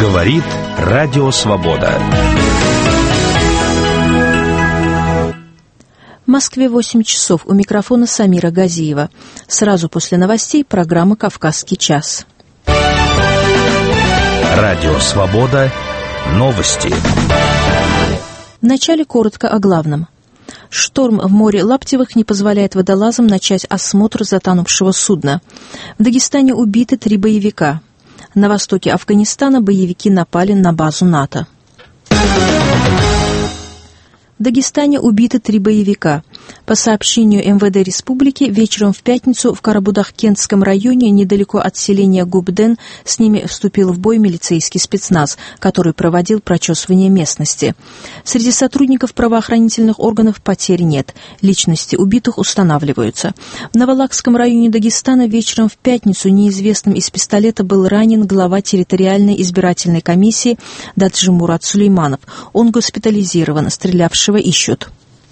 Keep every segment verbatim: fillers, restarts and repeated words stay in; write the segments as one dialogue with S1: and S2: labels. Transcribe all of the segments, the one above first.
S1: Говорит Радио Свобода.
S2: В Москве восемь часов. У микрофона Самира Газиева. Сразу после новостей программа «Кавказский час».
S1: Радио Свобода. Новости.
S2: Вначале коротко о главном. Шторм в море Лаптевых не позволяет водолазам начать осмотр затонувшего судна. В Дагестане убиты три боевика. На востоке Афганистана боевики напали на базу НАТО. В Дагестане убиты три боевика. По сообщению эм вэ дэ республики, вечером в пятницу в Карабудах-Кентском районе, недалеко от селения Губден, с ними вступил в бой милицейский спецназ, который проводил прочесывание местности. Среди сотрудников правоохранительных органов потерь нет. Личности убитых устанавливаются. В Навалакском районе Дагестана вечером в пятницу неизвестным из пистолета был ранен глава территориальной избирательной комиссии Даджи Мурат Сулейманов. Он госпитализирован, стрелявшего ищут.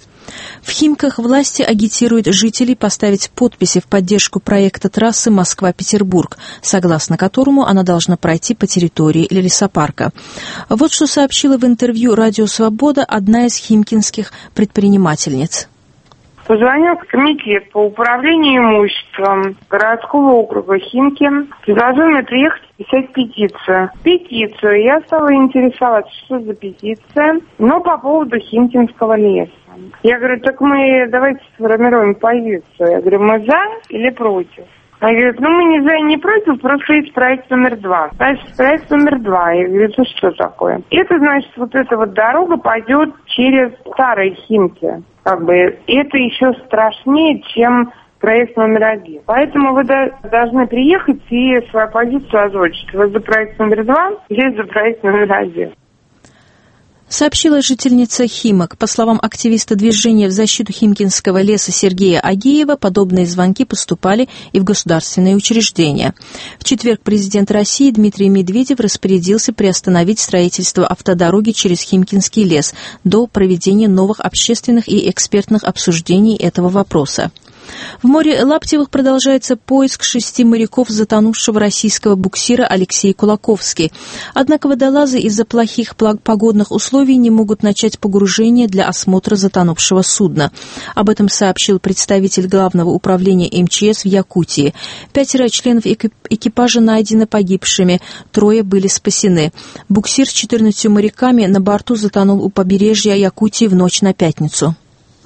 S2: В Химках власти агитируют жителей поставить подписи в поддержку проекта трассы Москва-Петербург, согласно которому она должна пройти по территории лесопарка. Вот что сообщила в интервью «Радио Свобода» одна из химкинских предпринимательниц.
S3: Позвонил в комитет по управлению имуществом городского округа Химки, предложил мне приехать писать петицию. Петицию. Я стала интересоваться, что за петиция, но по поводу Химкинского леса. Я говорю, так мы давайте сформируем позицию. Я говорю, мы за или против? Она говорит, ну мы не за и не против, просто есть проект номер два. Значит, проект номер два. Я говорю, это что такое? Это значит, вот эта вот дорога пойдет через старые Химки. Как бы это еще страшнее, чем проект номер один. Поэтому вы должны приехать и свою позицию озвучить. Вы за проект номер два, здесь за проект номер один.
S2: Сообщила жительница Химок. По словам активиста движения в защиту Химкинского леса Сергея Агеева, подобные звонки поступали и в государственные учреждения. В четверг президент России Дмитрий Медведев распорядился приостановить строительство автодороги через Химкинский лес до проведения новых общественных и экспертных обсуждений этого вопроса. В море Лаптевых продолжается поиск шести моряков затонувшего российского буксира Алексей Кулаковский. Однако водолазы из-за плохих погодных условий не могут начать погружение для осмотра затонувшего судна. Об этом сообщил представитель Главного управления эм че эс в Якутии. Пятеро членов экипажа найдены погибшими, трое были спасены. Буксир с четырнадцатью моряками на борту затонул у побережья Якутии в ночь на пятницу.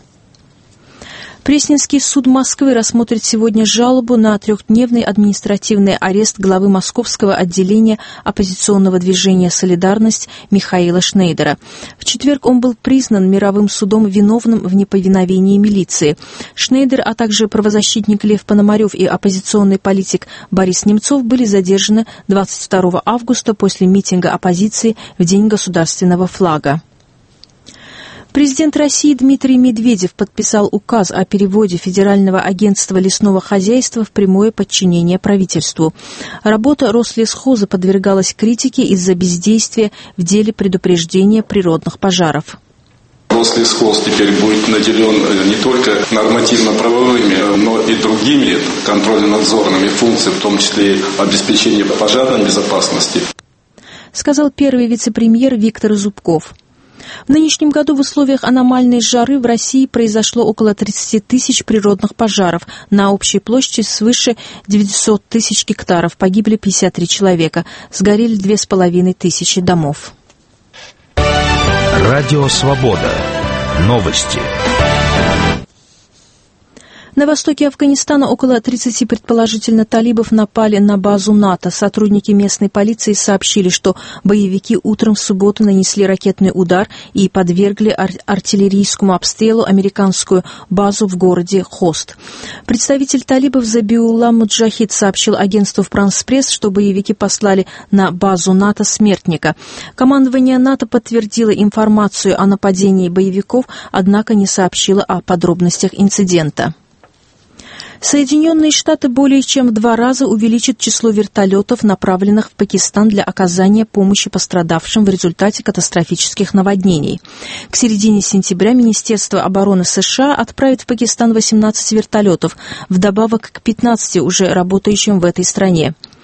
S2: Пресненский суд Москвы рассмотрит сегодня жалобу на трехдневный административный арест главы московского отделения оппозиционного движения «Солидарность» Михаила Шнейдера. В четверг он был признан мировым судом виновным в неповиновении милиции. Шнейдер, а также правозащитник Лев Пономарев и оппозиционный политик Борис Немцов были задержаны двадцать второго августа после митинга оппозиции в День государственного флага. Президент России Дмитрий Медведев подписал указ о переводе Федерального агентства лесного хозяйства в прямое подчинение правительству. Работа Рослесхоза подвергалась критике из-за бездействия в деле предупреждения природных пожаров.
S4: Рослесхоз теперь будет наделен не только нормативно-правовыми, но и другими контрольно-надзорными функциями, в том числе и обеспечение пожарной безопасности,
S2: сказал первый вице-премьер Виктор Зубков. В нынешнем году в условиях аномальной жары в России произошло около тридцать тысяч природных пожаров. На общей площади свыше девятьсот тысяч гектаров. Погибли пятьдесят три человека. Сгорели две с половиной тысячи домов.
S1: Радио Свобода. Новости.
S2: На востоке Афганистана около тридцати предположительно талибов напали на базу НАТО. Сотрудники местной полиции сообщили, что боевики утром в субботу нанесли ракетный удар и подвергли ар- артиллерийскому обстрелу американскую базу в городе Хост. Представитель талибов Забиулла Муджахид сообщил агентству «Франс Пресс», что боевики послали на базу НАТО смертника. Командование НАТО подтвердило информацию о нападении боевиков, однако не сообщило о подробностях инцидента. Соединенные Штаты более чем в два раза увеличат число вертолетов, направленных в Пакистан для оказания помощи пострадавшим в результате катастрофических наводнений. К середине сентября Министерство обороны США отправит в Пакистан восемнадцать вертолетов, вдобавок к пятнадцати уже работающим в этой стране.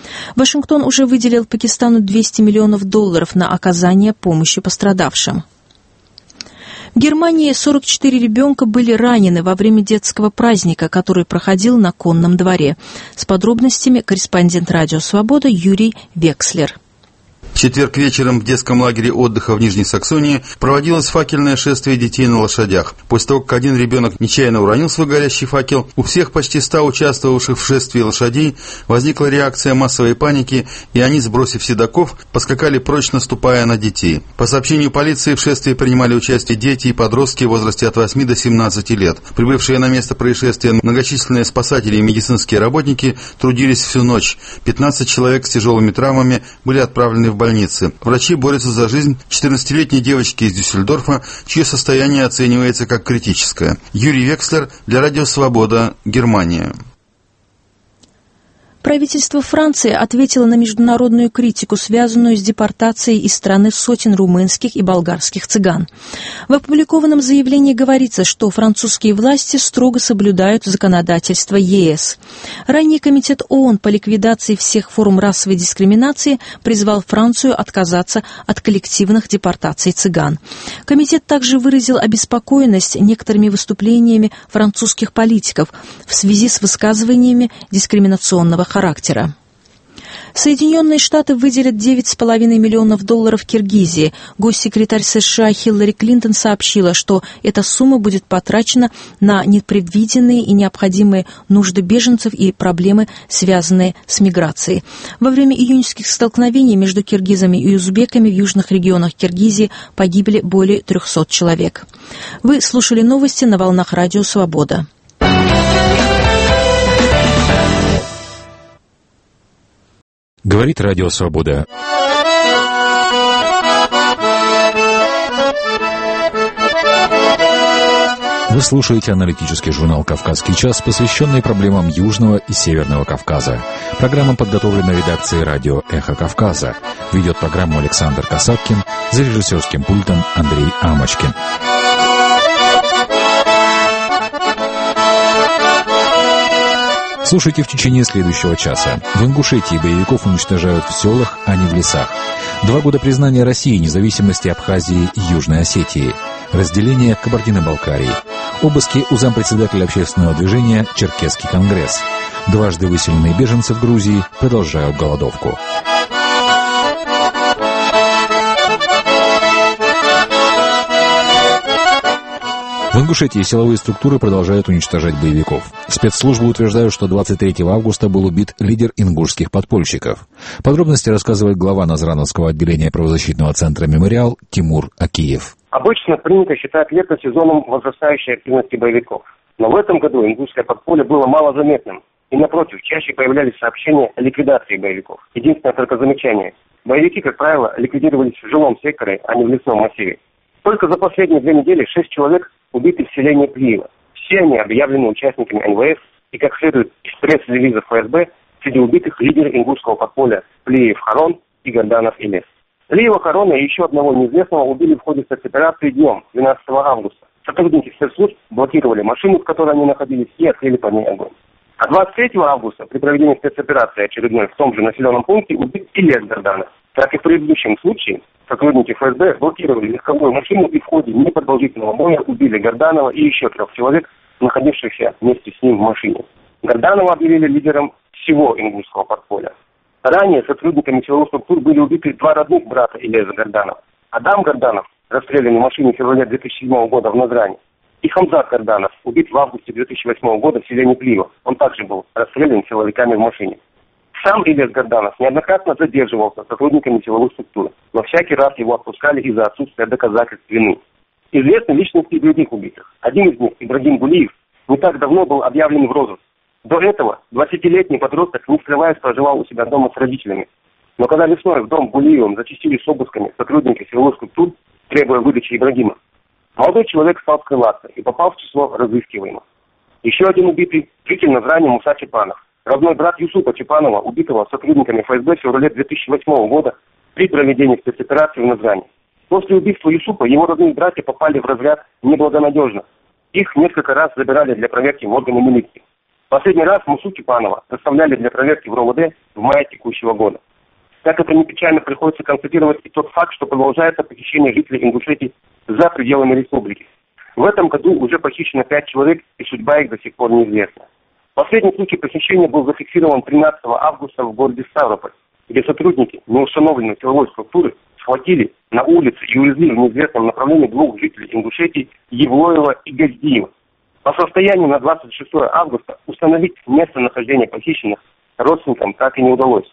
S2: Вашингтон уже выделил Пакистану двести миллионов долларов на оказание помощи пострадавшим. В Германии сорок четыре ребенка были ранены во время детского праздника, который проходил на конном дворе. С подробностями корреспондент «Радио Свобода» Юрий Векслер.
S5: В четверг вечером в детском лагере отдыха в Нижней Саксонии проводилось факельное шествие детей на лошадях. После того, как один ребенок нечаянно уронил свой горящий факел, у всех почти ста участвовавших в шествии лошадей возникла реакция массовой паники, и они, сбросив седаков, поскакали прочь, наступая на детей. По сообщению полиции, в шествии принимали участие дети и подростки в возрасте от восьми до семнадцати лет. Прибывшие на место происшествия многочисленные спасатели и медицинские работники трудились всю ночь. пятнадцать человек с тяжелыми травмами были отправлены в больницы. Врачи борются за жизнь четырнадцатилетней девочки из Дюссельдорфа, чье состояние оценивается как критическое. Юрий Векслер для Радио Свобода, Германия.
S2: Правительство Франции ответило на международную критику, связанную с депортацией из страны сотен румынских и болгарских цыган. В опубликованном заявлении говорится, что французские власти строго соблюдают законодательство ЕС. Ранее Комитет ООН по ликвидации всех форм расовой дискриминации призвал Францию отказаться от коллективных депортаций цыган. Комитет также выразил обеспокоенность некоторыми выступлениями французских политиков в связи с высказываниями дискриминационного характера. Соединенные Штаты выделят девять с половиной миллионов долларов Киргизии. Госсекретарь США Хиллари Клинтон сообщила, что эта сумма будет потрачена на непредвиденные и необходимые нужды беженцев и проблемы, связанные с миграцией. Во время июньских столкновений между киргизами и узбеками в южных регионах Киргизии погибли более трехсот человек. Вы слушали новости на волнах Радио Свобода.
S1: Говорит Радио Свобода. Вы слушаете аналитический журнал «Кавказский час», посвященный проблемам Южного и Северного Кавказа. Программа подготовлена редакцией радио «Эхо Кавказа». Ведет программу Александр Касаткин, за режиссерским пультом Андрей Амочкин. Слушайте в течение следующего часа. В Ингушетии боевиков уничтожают в селах, а не в лесах. Два года признания России независимости Абхазии и Южной Осетии. Разделение Кабардино-Балкарии. Обыски у зампредседателя общественного движения «Черкесский конгресс». Дважды выселенные беженцы в Грузии продолжают голодовку. В Ингушетии силовые структуры продолжают уничтожать боевиков. Спецслужбы утверждают, что двадцать третьего августа был убит лидер ингушских подпольщиков. Подробности рассказывает глава Назрановского отделения правозащитного центра «Мемориал» Тимур Акиев.
S6: Обычно принято считать лето сезоном возрастающей активности боевиков. Но в этом году ингушское подполье было малозаметным. И напротив, чаще появлялись сообщения о ликвидации боевиков. Единственное только замечание. Боевики, как правило, ликвидировались в жилом секторе, а не в лесном массиве. Только за последние две недели шесть человек убиты в селении Плиево. Все они объявлены участниками эн вэ эф, и, как следует из пресс-релиза эф эс бэ, среди убитых лидер ингушского подполья Плиев Харон и Горданов Илес. Плиева Харона и еще одного неизвестного убили в ходе спецоперации днем, двенадцатого августа. Сотрудники спецслужб блокировали машину, в которой они находились, и открыли по ней огонь. А двадцать третьего августа при проведении спецоперации очередной в том же населенном пункте убит Илес Горданов. Как и в предыдущем случае, сотрудники эф эс бэ блокировали легковую машину и в ходе непродолжительного боя убили Горданова и еще трех человек, находившихся вместе с ним в машине. Горданова объявили лидером всего ингушского подполья. Ранее сотрудниками силовых структур были убиты два родных брата Илеза Горданова. Адам Горданов, расстрелянный в машине в феврале две тысячи седьмого года в Назране, и Хамзат Горданов, убит в августе две тысячи восьмого года в селении Плиево. Он также был расстрелян силовиками в машине. Сам Илес Горданов неоднократно задерживался сотрудниками силовых структур, но всякий раз его отпускали из-за отсутствия доказательств вины. Известны личности других убитых. Один из них, Ибрагим Гулиев, не так давно был объявлен в розыск. До этого двадцатилетний подросток, не скрываясь, проживал у себя дома с родителями. Но когда весной в дом Гулиевым зачастили с обысками сотрудники силовых структур, требуя выдачи Ибрагима, молодой человек стал скрываться и попал в число разыскиваемых. Еще один убитый – житель Назрани Муса Чепанов, родной брат Юсупа Чепанова, убитого сотрудниками эф эс бэ в феврале две тысячи восьмого года при проведении спецоперации в Назрани. После убийства Юсупа его родные братья попали в разряд неблагонадежных. Их несколько раз забирали для проверки в органы милиции. Последний раз Мусу Кипанова доставляли для проверки в РОВД в мае текущего года. Как это ни печально, приходится констатировать и тот факт, что продолжается похищение жителей Ингушетии за пределами республики. В этом году уже похищено пять человек, и судьба их до сих пор неизвестна. Последний случай похищения был зафиксирован тринадцатого августа в городе Ставрополь, где сотрудники неустановленной силовой структуры схватили на улице и увезли в неизвестном направлении двух жителей Ингушетии Евлоева и Газдиева. По состоянию на двадцать шестое августа установить местонахождение похищенных родственникам так и не удалось.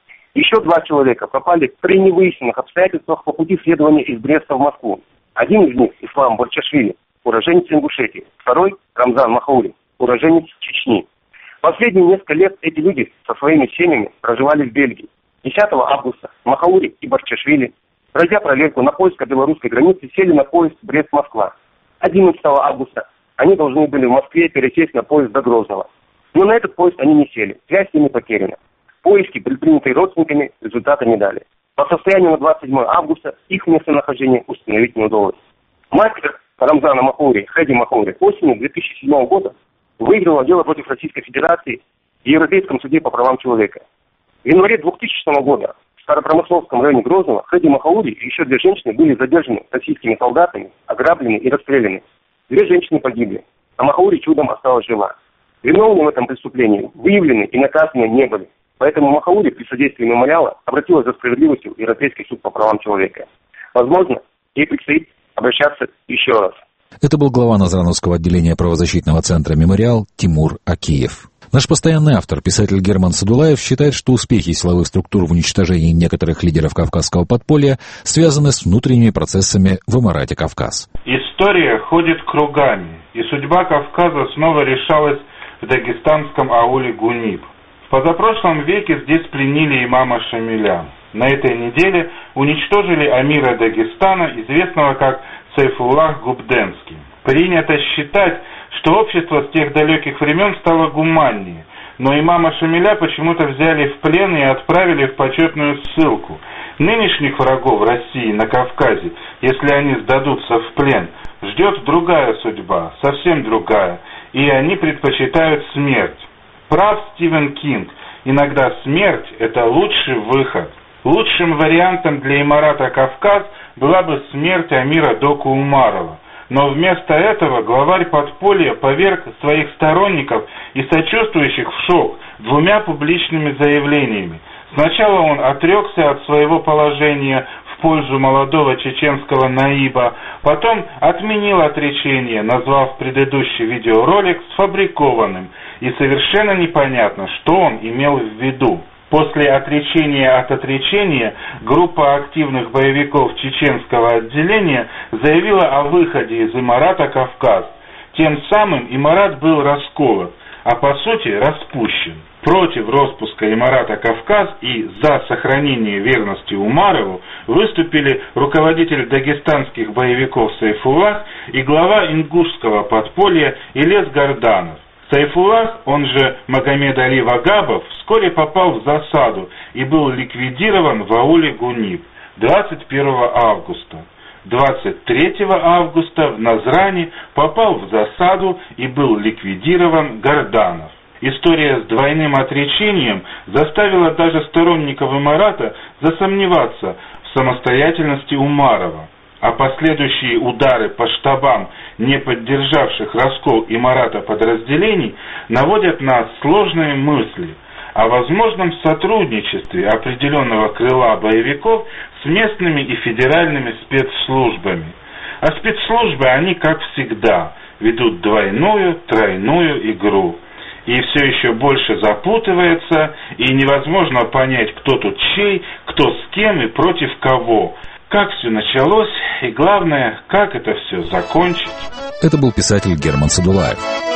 S6: Еще два человека пропали при невыясненных обстоятельствах по пути следования из Бреста в Москву. Один из них, Ислам Борчашвили, уроженец Ингушетии. Второй, Рамзан Махаури, уроженец Чечни. Последние несколько лет эти люди со своими семьями проживали в Бельгии. десятого августа Махаури и Борчашвили, пройдя проверку на польско-белорусской границе, сели на поезд Брест-Москва. одиннадцатого августа они должны были в Москве пересесть на поезд до Грозного. Но на этот поезд они не сели, связь с ними потеряна. Поиски, предпринятые родственниками, результата не дали. По состоянию на двадцать седьмое августа их местонахождение установить не удалось. Мать Рамзана Махаури, Хэди Махаури, осенью две тысячи седьмого года выиграла дело против Российской Федерации в Европейском суде по правам человека. В январе двухтысячного года в Старопромысловском районе Грозного Хэди Махаури и еще две женщины были задержаны российскими солдатами, ограблены и расстреляны. Две женщины погибли, а Махаури чудом осталась жива. Виновные в этом преступлении выявлены и наказаны не были. Поэтому Махаури при содействии мемориала обратилась за справедливостью в Европейский суд по правам человека. Возможно, ей предстоит обращаться еще раз.
S1: Это был глава Назрановского отделения правозащитного центра «Мемориал» Тимур Акиев. Наш постоянный автор, писатель Герман Садулаев, считает, что успехи силовых структур в уничтожении некоторых лидеров кавказского подполья связаны с внутренними процессами в Эмирате Кавказ.
S7: История ходит кругами, и судьба Кавказа снова решалась в дагестанском ауле Гуниб. В позапрошлом веке здесь пленили имама Шамиля. На этой неделе уничтожили амира Дагестана, известного как Сайфуллах Губденский. Принято считать, что общество с тех далеких времен стало гуманнее, но имама Шамиля почему-то взяли в плен и отправили в почетную ссылку. Нынешних врагов России на Кавказе, если они сдадутся в плен, ждет другая судьба, совсем другая, и они предпочитают смерть. Прав Стивен Кинг, иногда смерть – это лучший выход. Лучшим вариантом для Эмирата Кавказ была бы смерть амира Доку Умарова. Но вместо этого главарь подполья поверг своих сторонников и сочувствующих в шок двумя публичными заявлениями. Сначала он отрекся от своего положения в пользу молодого чеченского наиба, потом отменил отречение, назвав предыдущий видеоролик сфабрикованным, и совершенно непонятно, что он имел в виду. После отречения от отречения группа активных боевиков чеченского отделения заявила о выходе из Эмирата Кавказ. Тем самым Эмират был расколот, а по сути распущен. Против распуска Эмирата Кавказ и за сохранение верности Умарову выступили руководитель дагестанских боевиков Сайфуллах и глава ингушского подполья Илес Горданов. Сайфуллах, он же Магомед Али Вагабов, вскоре попал в засаду и был ликвидирован в ауле Гуниб двадцать первого августа. двадцать третьего августа в Назране попал в засаду и был ликвидирован Горданов. История с двойным отречением заставила даже сторонников Эмирата засомневаться в самостоятельности Умарова. А последующие удары по штабам, не поддержавших раскол Эмирата подразделений, наводят на сложные мысли о возможном сотрудничестве определенного крыла боевиков с местными и федеральными спецслужбами. А спецслужбы, они, как всегда, ведут двойную, тройную игру. И все еще больше запутывается, и невозможно понять, кто тут чей, кто с кем и против кого. Как все началось, и главное, как это все закончить.
S1: Это был писатель Герман Садулаев.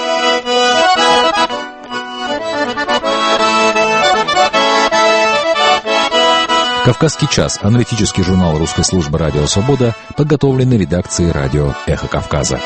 S1: «Кавказский час» – аналитический журнал русской службы «Радио Свобода», подготовленный редакцией радио «Эхо Кавказа».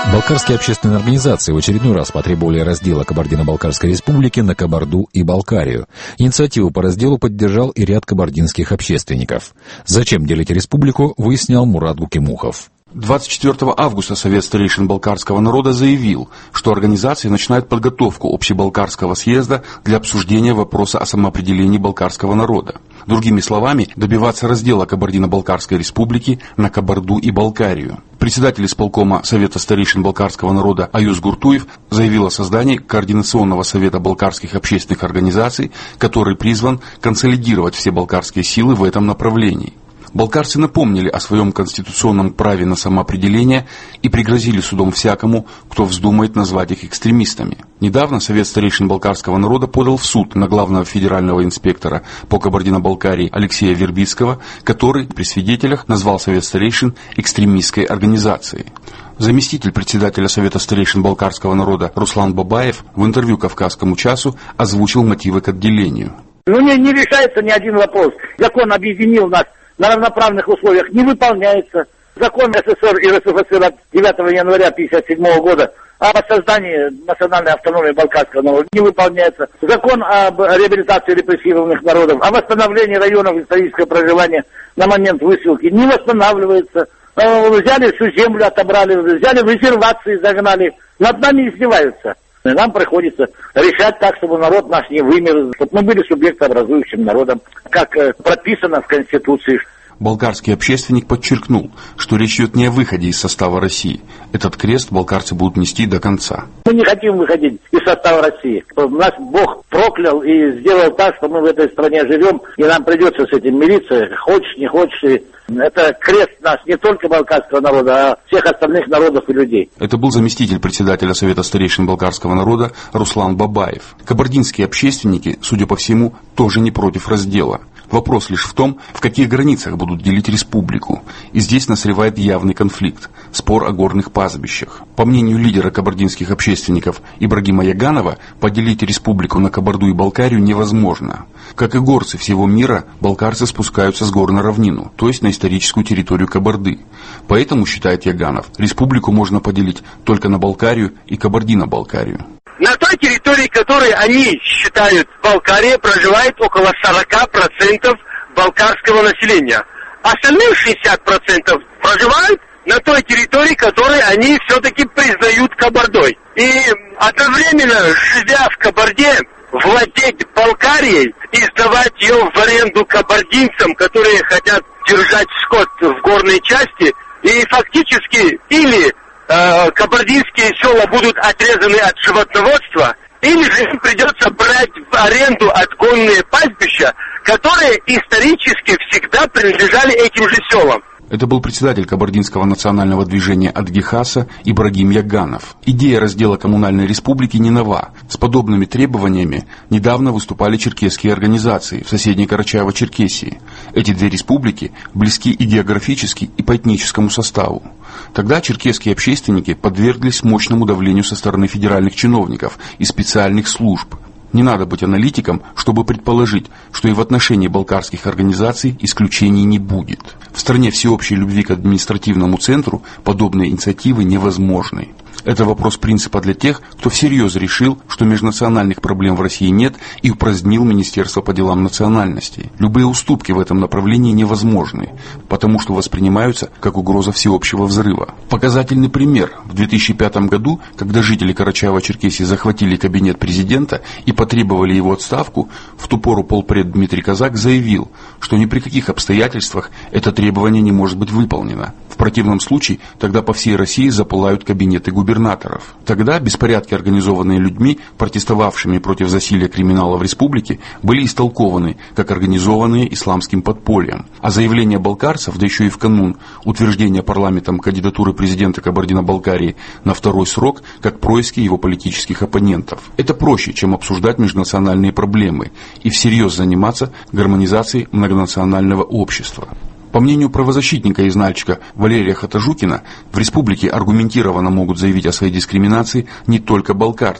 S1: Балкарские общественные организации в очередной раз потребовали раздела Кабардино-Балкарской республики на Кабарду и Балкарию. Инициативу по разделу поддержал и ряд кабардинских общественников. Зачем делить республику, выяснял Мурат Гукимухов.
S8: двадцать четвёртого августа Совет старейшин балкарского народа заявил, что организация начинает подготовку общебалкарского съезда для обсуждения вопроса о самоопределении балкарского народа. Другими словами, добиваться раздела Кабардино-Балкарской республики на Кабарду и Балкарию. Председатель исполкома Совета старейшин балкарского народа Аюз Гуртуев заявил о создании Координационного совета балкарских общественных организаций, который призван консолидировать все балкарские силы в этом направлении. Балкарцы напомнили о своем конституционном праве на самоопределение и пригрозили судом всякому, кто вздумает назвать их экстремистами. Недавно Совет старейшин балкарского народа подал в суд на главного федерального инспектора по Кабардино-Балкарии Алексея Вербицкого, который при свидетелях назвал Совет старейшин экстремистской организацией. Заместитель председателя Совета старейшин балкарского народа Руслан Бабаев в интервью «Кавказскому часу» озвучил мотивы к отделению.
S9: Ну не, не решается ни один вопрос. Закон объединил нас на равноправных условиях, не выполняется. Закон СССР и РСФСР от девятого января тысяча девятьсот пятьдесят седьмого года об создании национальной автономии балкарского народа не выполняется. Закон об реабилитации репрессированных народов, о восстановлении районов исторического проживания на момент высылки не восстанавливается. Взяли всю землю, отобрали, взяли в резервации, загнали. Над нами издеваются. И нам приходится решать так, чтобы народ наш не вымер, чтобы мы были субъектообразующим народом, как прописано в Конституции.
S8: Балкарский общественник подчеркнул, что речь идет не о выходе из состава России. Этот крест балкарцы будут нести до конца.
S9: Мы не хотим выходить из состава России. Нас Бог проклял и сделал так, что мы в этой стране живем, и нам придется с этим мириться, хочешь, не хочешь. Это крест наш не только балкарского народа, а всех остальных народов и людей.
S8: Это был заместитель председателя Совета старейшин балкарского народа Руслан Бабаев. Кабардинские общественники, судя по всему, тоже не против раздела. Вопрос лишь в том, в каких границах будут делить республику. И здесь назревает явный конфликт – спор о горных пастбищах. По мнению лидера кабардинских общественников Ибрагима Яганова, поделить республику на Кабарду и Балкарию невозможно. Как и горцы всего мира, балкарцы спускаются с гор на равнину, то есть на историческую территорию Кабарды. Поэтому, считает Яганов, республику можно поделить только на Балкарию и Кабардино-Балкарию.
S10: На той территории, которой они считают Балкария, проживает около сорок процентов балкарского населения. Остальные шестьдесят процентов проживают на той территории, которую они все-таки признают Кабардой. И одновременно, живя в Кабарде, владеть Балкарией и сдавать ее в аренду кабардинцам, которые хотят держать скот в горной части, и фактически или э, кабардинские села будут отрезаны от животноводства, или же им придется брать в аренду отгонные пастбища, которые исторически всегда принадлежали этим же селам.
S8: Это был председатель кабардинского национального движения Адгихаса Ибрагим Яганов. Идея раздела коммунальной республики не нова. С подобными требованиями недавно выступали черкесские организации в соседней Карачаево-Черкесии. Эти две республики близки и географически, и по этническому составу. Тогда черкесские общественники подверглись мощному давлению со стороны федеральных чиновников и специальных служб. Не надо быть аналитиком, чтобы предположить, что и в отношении балкарских организаций исключений не будет. В стране всеобщей любви к административному центру подобные инициативы невозможны. Это вопрос принципа для тех, кто всерьез решил, что межнациональных проблем в России нет, и упразднил Министерство по делам национальностей. Любые уступки в этом направлении невозможны, потому что воспринимаются как угроза всеобщего взрыва. Показательный пример. В две тысячи пятом году, когда жители Карачаево-Черкесии захватили кабинет президента и потребовали его отставку, в ту пору полпред Дмитрий Казак заявил, что ни при каких обстоятельствах это требование не может быть выполнено. В противном случае тогда по всей России запылают кабинеты губернаторов. Тогда беспорядки, организованные людьми, протестовавшими против засилия криминала в республике, были истолкованы как организованные исламским подпольем. А заявление балкарцев, да еще и в канун утверждения парламентом кандидатуры президента Кабардино-Балкарии на второй срок, как происки его политических оппонентов. Это проще, чем обсуждать межнациональные проблемы и всерьез заниматься гармонизацией многонационального общества. По мнению правозащитника из Нальчика Валерия Хатажукина, в республике аргументированно могут заявить о своей дискриминации не только балкарцы.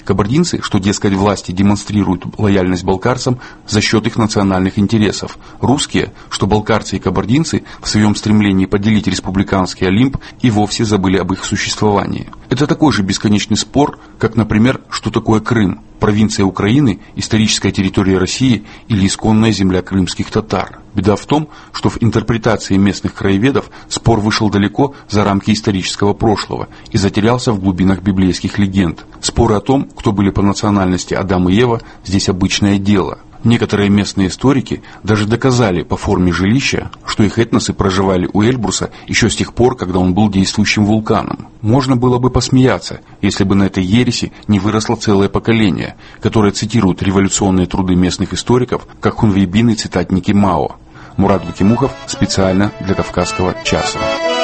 S8: Кабардинцы, что, дескать, власти демонстрируют лояльность балкарцам за счет их национальных интересов. Русские, что балкарцы и кабардинцы в своем стремлении поделить республиканский Олимп и вовсе забыли об их существовании. Это такой же бесконечный спор, как, например, что такое Крым, провинция Украины, историческая территория России или исконная земля крымских татар. Беда в том, что в интерпретации местных краеведов спор вышел далеко за рамки исторического прошлого и затерялся в глубинах библейских легенд. Споры о том, кто были по национальности Адам и Ева, здесь обычное дело. Некоторые местные историки даже доказали по форме жилища, что их этносы проживали у Эльбруса еще с тех пор, когда он был действующим вулканом. Можно было бы посмеяться, если бы на этой ереси не выросло целое поколение, которое цитирует революционные труды местных историков, как хунвейбины цитатники Мао. Мурат Бакимухов специально для Кавказского часа.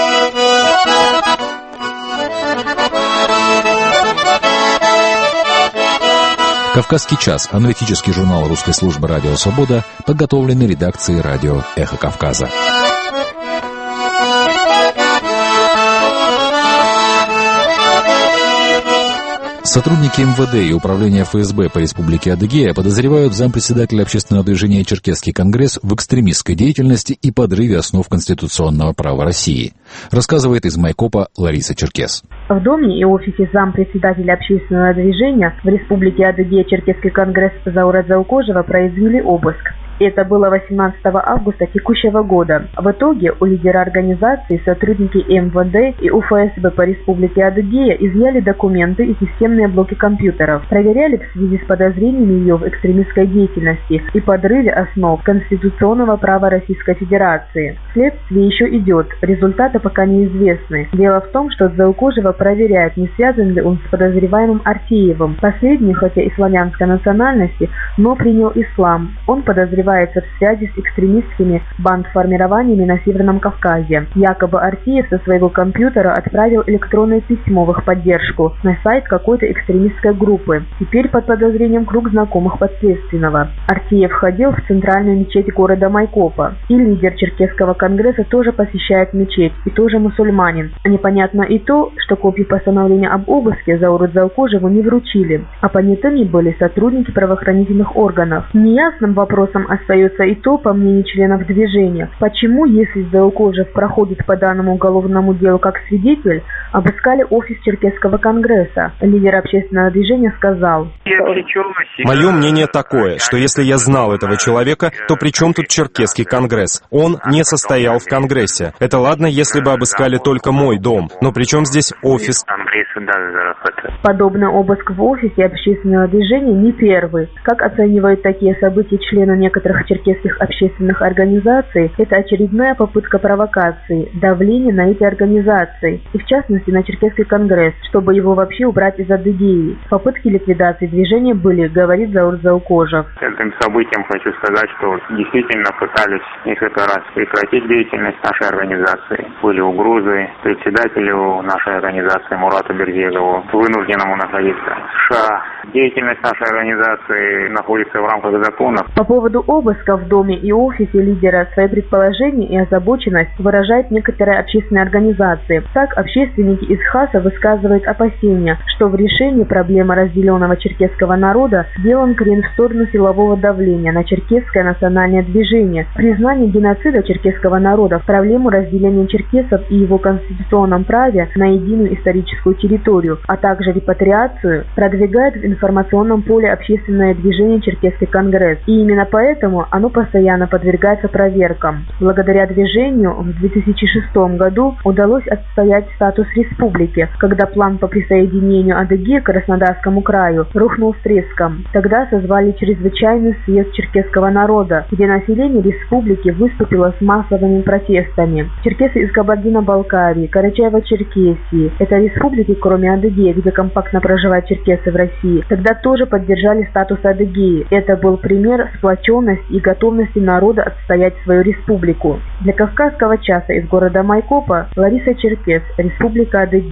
S1: «Кавказский час» – аналитический журнал русской службы «Радио Свобода», подготовленный редакцией радио «Эхо Кавказа». Сотрудники эм вэ дэ и Управления эф эс бэ по Республике Адыгея подозревают зампредседателя общественного движения «Черкесский конгресс» в экстремистской деятельности и подрыве основ конституционного права России, рассказывает из Майкопа Лариса Черкес.
S11: В доме и офисе зампредседателя общественного движения в Республике Адыгея «Черкесский конгресс» Заурат Заукожева произвели обыск. Это было восемнадцатого августа текущего года. В итоге у лидера организации сотрудники эм вэ дэ и у эф эс бэ по Республике Адыгея изъяли документы и системные блоки компьютеров, проверяли в связи с подозрениями ее в экстремистской деятельности и подрыве основ конституционного права Российской Федерации. Следствие еще идет, результаты пока неизвестны. Дело в том, что Заукожева проверяет, не связан ли он с подозреваемым Артеевым. Последний, хотя и славянской национальности, но принял ислам. Он подозревает в связи с экстремистскими бандформированиями на Северном Кавказе. Якобы Артеев со своего компьютера отправил электронное письмо в их поддержку на сайт какой-то экстремистской группы. Теперь под подозрением круг знакомых подследственного. Артеев ходил в центральную мечеть города Майкопа. И лидер Черкесского конгресса тоже посещает мечеть, и тоже мусульманин. Непонятно и то, что копии постановления об обыске Заурат Заукожеву не вручили, а понятыми были сотрудники правоохранительных органов. Неясным вопросом остается и то, по мнению членов движения, почему, если Заукожев проходит по данному уголовному делу как свидетель, обыскали офис Черкесского конгресса. Лидер общественного движения сказал:
S12: «Мое мнение такое, что если я знал этого человека, то при чем тут Черкесский конгресс? Он не состоял в конгрессе. Это ладно, если бы обыскали только мой дом, но при чем здесь офис?»
S11: Подобный обыск в офисе общественного движения не первый. Как оценивают такие события члены некоторых черкесских общественных организаций, это очередная попытка провокации, давления на эти организации, и в частности на Черкесский конгресс, чтобы его вообще убрать из Адыгеи. Попытки ликвидации движения были, говорит Заурат Заукожев.
S13: Этим событием хочу сказать, что действительно пытались несколько раз прекратить деятельность нашей организации. Были угрозы председателю нашей организации Мурату Бердиеву, вынужденному находиться в США. Деятельность нашей организации находится в рамках закона.
S11: По поводу обыска в доме и офисе лидера свои предположения и озабоченность выражают некоторые общественные организации. Так, общественники из ХАСа высказывают опасения, что в решении проблемы разделенного черкесского народа сделан крен в сторону силового давления на черкесское национальное движение. Признание геноцида черкесского народа в проблему разделения черкесов и его конституционном праве на единую историческую территорию, а также репатриацию, продвигает в информационном поле общественное движение Черкесский конгресс. И именно поэтому оно постоянно подвергается проверкам. Благодаря движению в две тысячи шестом году удалось отстоять статус республики, когда план по присоединению Адыгеи к Краснодарскому краю рухнул с треском. Тогда созвали чрезвычайный съезд черкесского народа, где население республики выступило с массовыми протестами. Черкесы из Кабардино-Балкарии, Карачаево-Черкесии, это республики, кроме Адыгеи, где компактно проживают черкесы в России, тогда тоже поддержали статус Адыгеи. Это был пример сплоченности и готовности народа отстоять свою республику. Для Кавказского часа из города Майкопа Лариса Черкес, Республика Адыгея.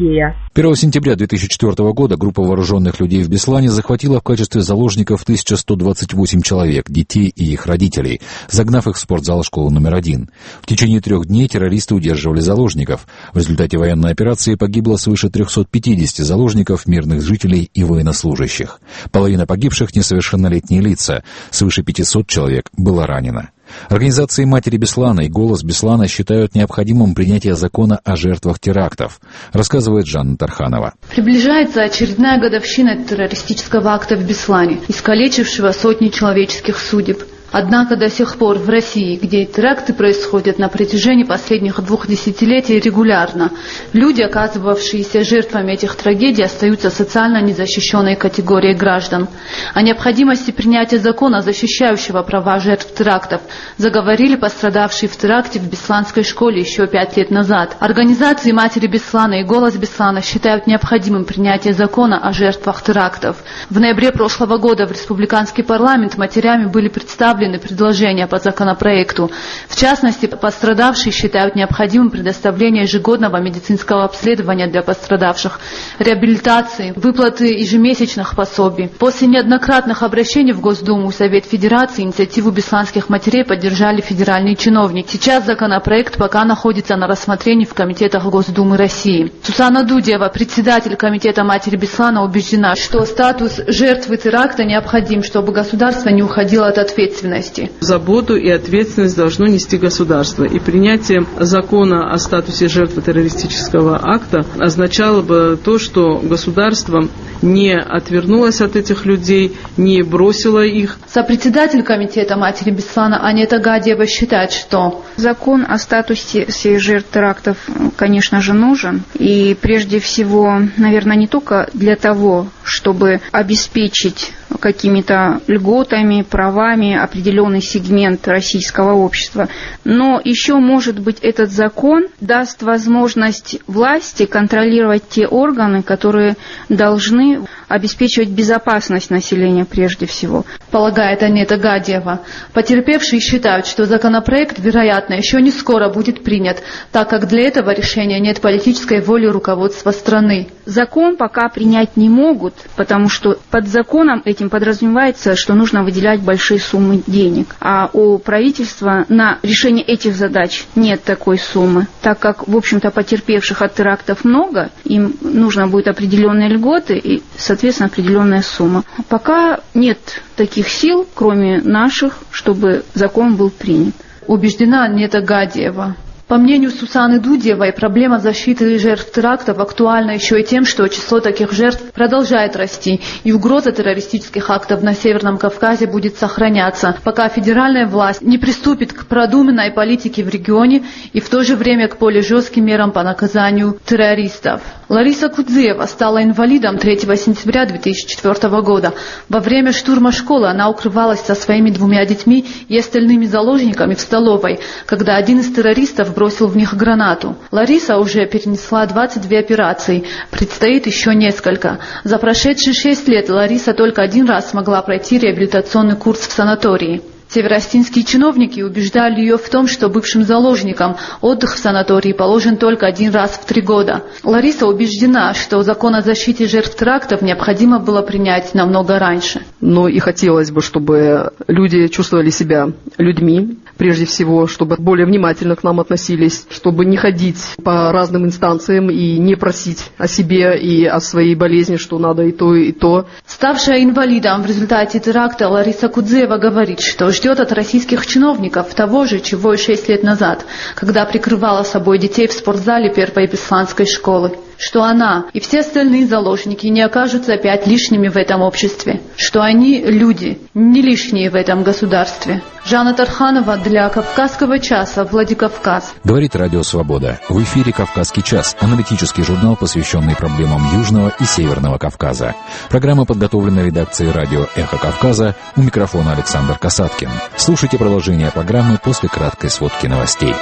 S1: первого сентября две тысячи четвёртого года группа вооруженных людей в Беслане захватила в качестве заложников тысячу сто двадцать восемь человек, детей и их родителей, загнав их в спортзал школы номер один. В течение трех дней террористы удерживали заложников. В результате военной операции погибло свыше трехсот пятидесяти заложников, мирных жителей и военнослужащих. Половина погибших — несовершеннолетние лица, свыше пятисот человек было ранено. Организации «Матери Беслана» и «Голос Беслана» считают необходимым принятие закона о жертвах терактов, рассказывает Жанна Тарханова.
S14: Приближается очередная годовщина террористического акта в Беслане, искалечившего сотни человеческих судеб. Однако до сих пор в России, где теракты происходят на протяжении последних двух десятилетий регулярно, люди, оказывавшиеся жертвами этих трагедий, остаются социально незащищенной категорией граждан. О необходимости принятия закона, защищающего права жертв терактов, заговорили пострадавшие в теракте в Бесланской школе еще пять лет назад. Организации «Матери Беслана» и «Голос Беслана» считают необходимым принятие закона о жертвах терактов. В ноябре прошлого года в республиканский парламент матерями были представлены предложения по законопроекту. В частности, пострадавшие считают необходимым предоставление ежегодного медицинского обследования для пострадавших, реабилитации, выплаты ежемесячных пособий. После неоднократных обращений в Госдуму и Совет Федерации инициативу бесланских матерей поддержали федеральные чиновники. Сейчас законопроект пока находится на рассмотрении в комитетах Госдумы России. Сусанна Дудева, председатель комитета «Матери Беслана», убеждена, что статус жертвы теракта необходим, чтобы государство не уходило от ответственности.
S15: Заботу и ответственность должно нести государство. И принятие закона о статусе жертвы террористического акта означало бы то, что государство не отвернулось от этих людей, не бросило их.
S14: Сопредседатель комитета «Матери Беслана» Анета Гадиева считает, что
S16: закон о статусе жертв терактов, конечно же, нужен. И прежде всего, наверное, не только для того, чтобы обеспечить какими-то льготами, правами определенный сегмент российского общества. Но еще, может быть, этот закон даст возможность власти контролировать те органы, которые должны обеспечивать безопасность населения прежде всего.
S14: Полагает Анета Гадиева. Потерпевшие считают, что законопроект, вероятно, еще не скоро будет принят, так как для этого решения нет политической воли руководства страны.
S16: Закон пока принять не могут, потому что под законом этим подразумевается, что нужно выделять большие суммы денег. А у правительства на решение этих задач нет такой суммы. Так как, в общем-то, потерпевших от терактов много, им нужно будет определенные льготы и, соответственно, определенная сумма. Пока нет таких сил, кроме наших, чтобы закон был принят.
S14: Убеждена Анета Гадиева. По мнению Сусаны Дудевой, проблема защиты жертв терактов актуальна еще и тем, что число таких жертв продолжает расти, и угроза террористических актов на Северном Кавказе будет сохраняться, пока федеральная власть не приступит к продуманной политике в регионе и в то же время к более жестким мерам по наказанию террористов. Лариса Кудзеева стала инвалидом третьего сентября две тысячи четвёртого года. Во время штурма школы она укрывалась со своими двумя детьми и остальными заложниками в столовой, когда один из террористов бросил в них гранату. Лариса уже перенесла двадцать две операции, предстоит еще несколько. За прошедшие шесть лет Лариса только один раз смогла пройти реабилитационный курс в санатории. Северостинские чиновники убеждали ее в том, что бывшим заложникам отдых в санатории положен только один раз в три года. Лариса убеждена, что закон о защите жертв терактов необходимо было принять намного раньше.
S17: Но и хотелось бы, чтобы люди чувствовали себя людьми, прежде всего, чтобы более внимательно к нам относились, чтобы не ходить по разным инстанциям и не просить о себе и о своей болезни, что надо и то, и то.
S14: Ставшая инвалидом в результате теракта, Лариса Кудзеева говорит, что ждет от российских чиновников того же, чего и шесть лет назад, когда прикрывала собой детей в спортзале первой бесланской школы. Что она и все остальные заложники не окажутся опять лишними в этом обществе. Что они люди, не лишние в этом государстве. Жанна Тарханова для «Кавказского часа», Владикавказ.
S1: Говорит Радио Свобода. В эфире «Кавказский час», аналитический журнал, посвященный проблемам Южного и Северного Кавказа. Программа подготовлена редакцией радио «Эхо Кавказа». У микрофона Александр Касаткин. Слушайте продолжение программы после краткой сводки новостей.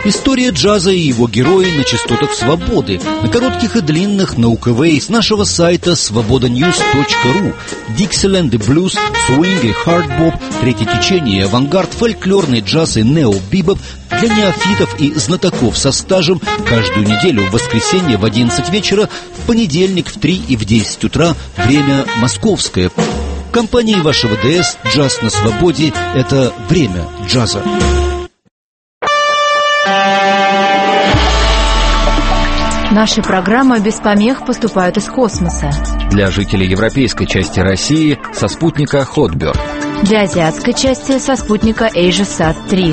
S18: История джаза и его герои на частотах свободы, на коротких и длинных, на УКВ, с нашего сайта свобода ньюс точка ру. Диксиленд и блюз, свинг и хардбоп, третье течение, авангард, фольклорный джаз и нео-бибоп для неофитов и знатоков со стажем каждую неделю в воскресенье в одиннадцать вечера, в понедельник в три и в десять утра, время московское. В компании вашего ДС «Джаз на свободе» — это время джаза.
S19: Наши программы без помех поступают из космоса.
S20: Для жителей европейской части России со спутника Hotbird.
S19: Для азиатской части со спутника AsiaSat три.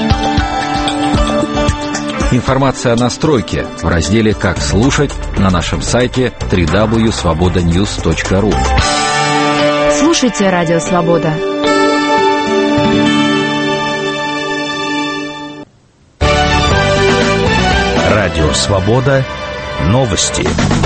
S20: Информация о настройке в разделе «Как слушать» на нашем сайте дабл ю дабл ю дабл ю точка свобода ньюс точка ру.
S19: Слушайте Радио Свобода.
S21: Радио Свобода. Новости.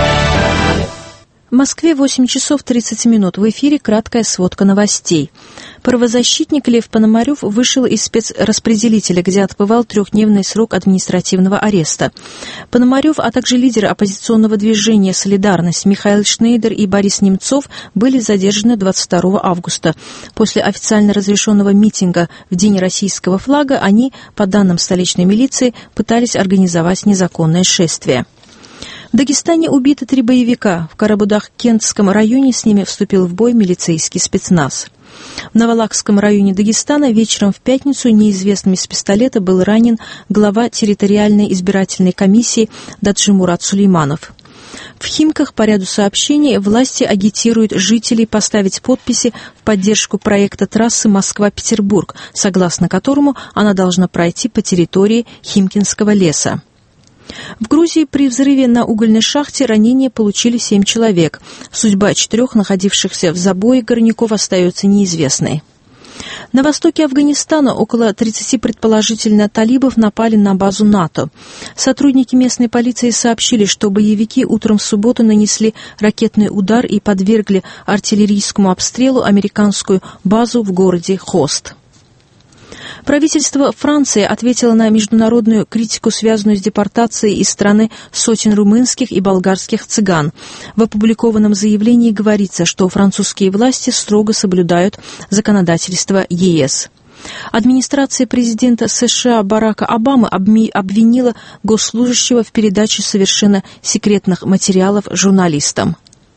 S2: В Москве восемь часов тридцать минут. В эфире краткая сводка новостей. Правозащитник Лев Пономарев вышел из спецраспределителя, где отбывал трехдневный срок административного ареста. Пономарев, а также лидеры оппозиционного движения «Солидарность» Михаил Шнейдер и Борис Немцов были задержаны двадцать второго августа. После официально разрешенного митинга в День российского флага они, по данным столичной милиции, пытались организовать незаконное шествие. В Дагестане убиты три боевика. В Карабудак-Кентском районе с ними вступил в бой милицейский спецназ. В Навалакском районе Дагестана вечером в пятницу неизвестным из пистолета был ранен глава территориальной избирательной комиссии Даджимурат Сулейманов. В Химках по ряду сообщений власти агитируют жителей поставить подписи в поддержку проекта трассы Москва-Петербург, согласно которому она должна пройти по территории Химкинского леса. В Грузии при взрыве на угольной шахте ранения получили семь человек. Судьба четырех находившихся в забое горняков остается неизвестной. На востоке Афганистана около тридцати предположительно талибов напали на базу НАТО. Сотрудники местной полиции сообщили, что боевики утром в субботу нанесли ракетный удар и подвергли артиллерийскому обстрелу американскую базу в городе Хост. Правительство Франции ответило на международную критику, связанную с депортацией из страны сотен румынских и болгарских цыган. В опубликованном заявлении говорится, что французские власти строго соблюдают законодательство ЕС. Администрация президента США Барака Обамы обвинила госслужащего в передаче совершенно секретных материалов журналистам.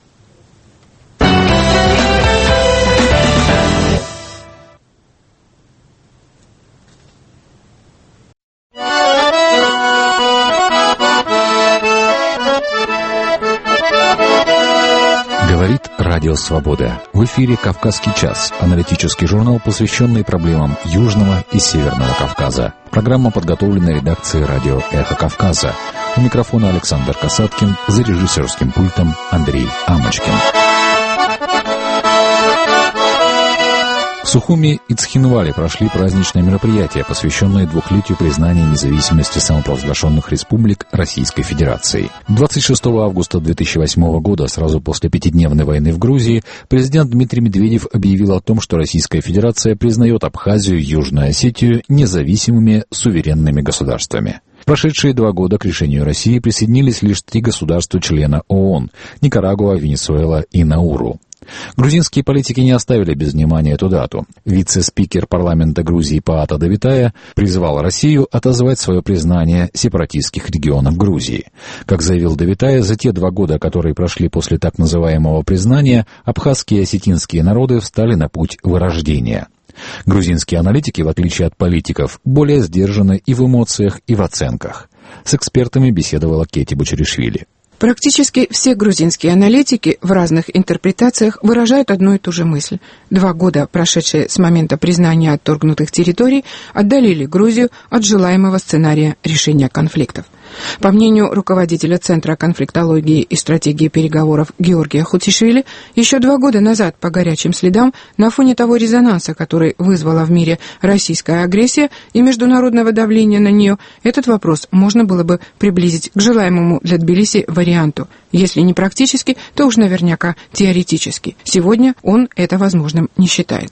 S1: Говорит Радио Свобода. В эфире «Кавказский час», аналитический журнал, посвященный проблемам Южного и Северного Кавказа. Программа подготовлена редакцией радио «Эхо Кавказа». У микрофона Александр Касаткин, за режиссерским пультом Андрей Амочкин. В Сухуми и Цхинвале прошли праздничные мероприятия, посвященные двухлетию признания независимости самопровозглашенных республик Российской Федерации. двадцать шестого августа две тысячи восьмого года, сразу после пятидневной войны в Грузии, президент Дмитрий Медведев объявил о том, что Российская Федерация признает Абхазию и Южную Осетию независимыми суверенными государствами. В прошедшие два года к решению России присоединились лишь три государства-члена ООН – Никарагуа, Венесуэла и Науру. Грузинские политики не оставили без внимания эту дату. Вице-спикер парламента Грузии Паата Давитая призвал Россию отозвать свое признание сепаратистских регионов Грузии. Как заявил Давитая, за те два года, которые прошли после так называемого признания, абхазские и осетинские народы встали на путь вырождения. Грузинские аналитики, в отличие от политиков, более сдержаны и в эмоциях, и в оценках. С экспертами беседовала Кетти Бочеришвили.
S22: Практически все грузинские аналитики в разных интерпретациях выражают одну и ту же мысль. Два года, прошедшие с момента признания отторгнутых территорий, отдалили Грузию от желаемого сценария решения конфликтов. По мнению руководителя Центра конфликтологии и стратегии переговоров Георгия Хутишвили, еще два года назад по горячим следам, на фоне того резонанса, который вызвала в мире российская агрессия и международного давления на нее, этот вопрос можно было бы приблизить к желаемому для Тбилиси варианту. Если не практически, то уж наверняка теоретически. Сегодня он это возможным не считает.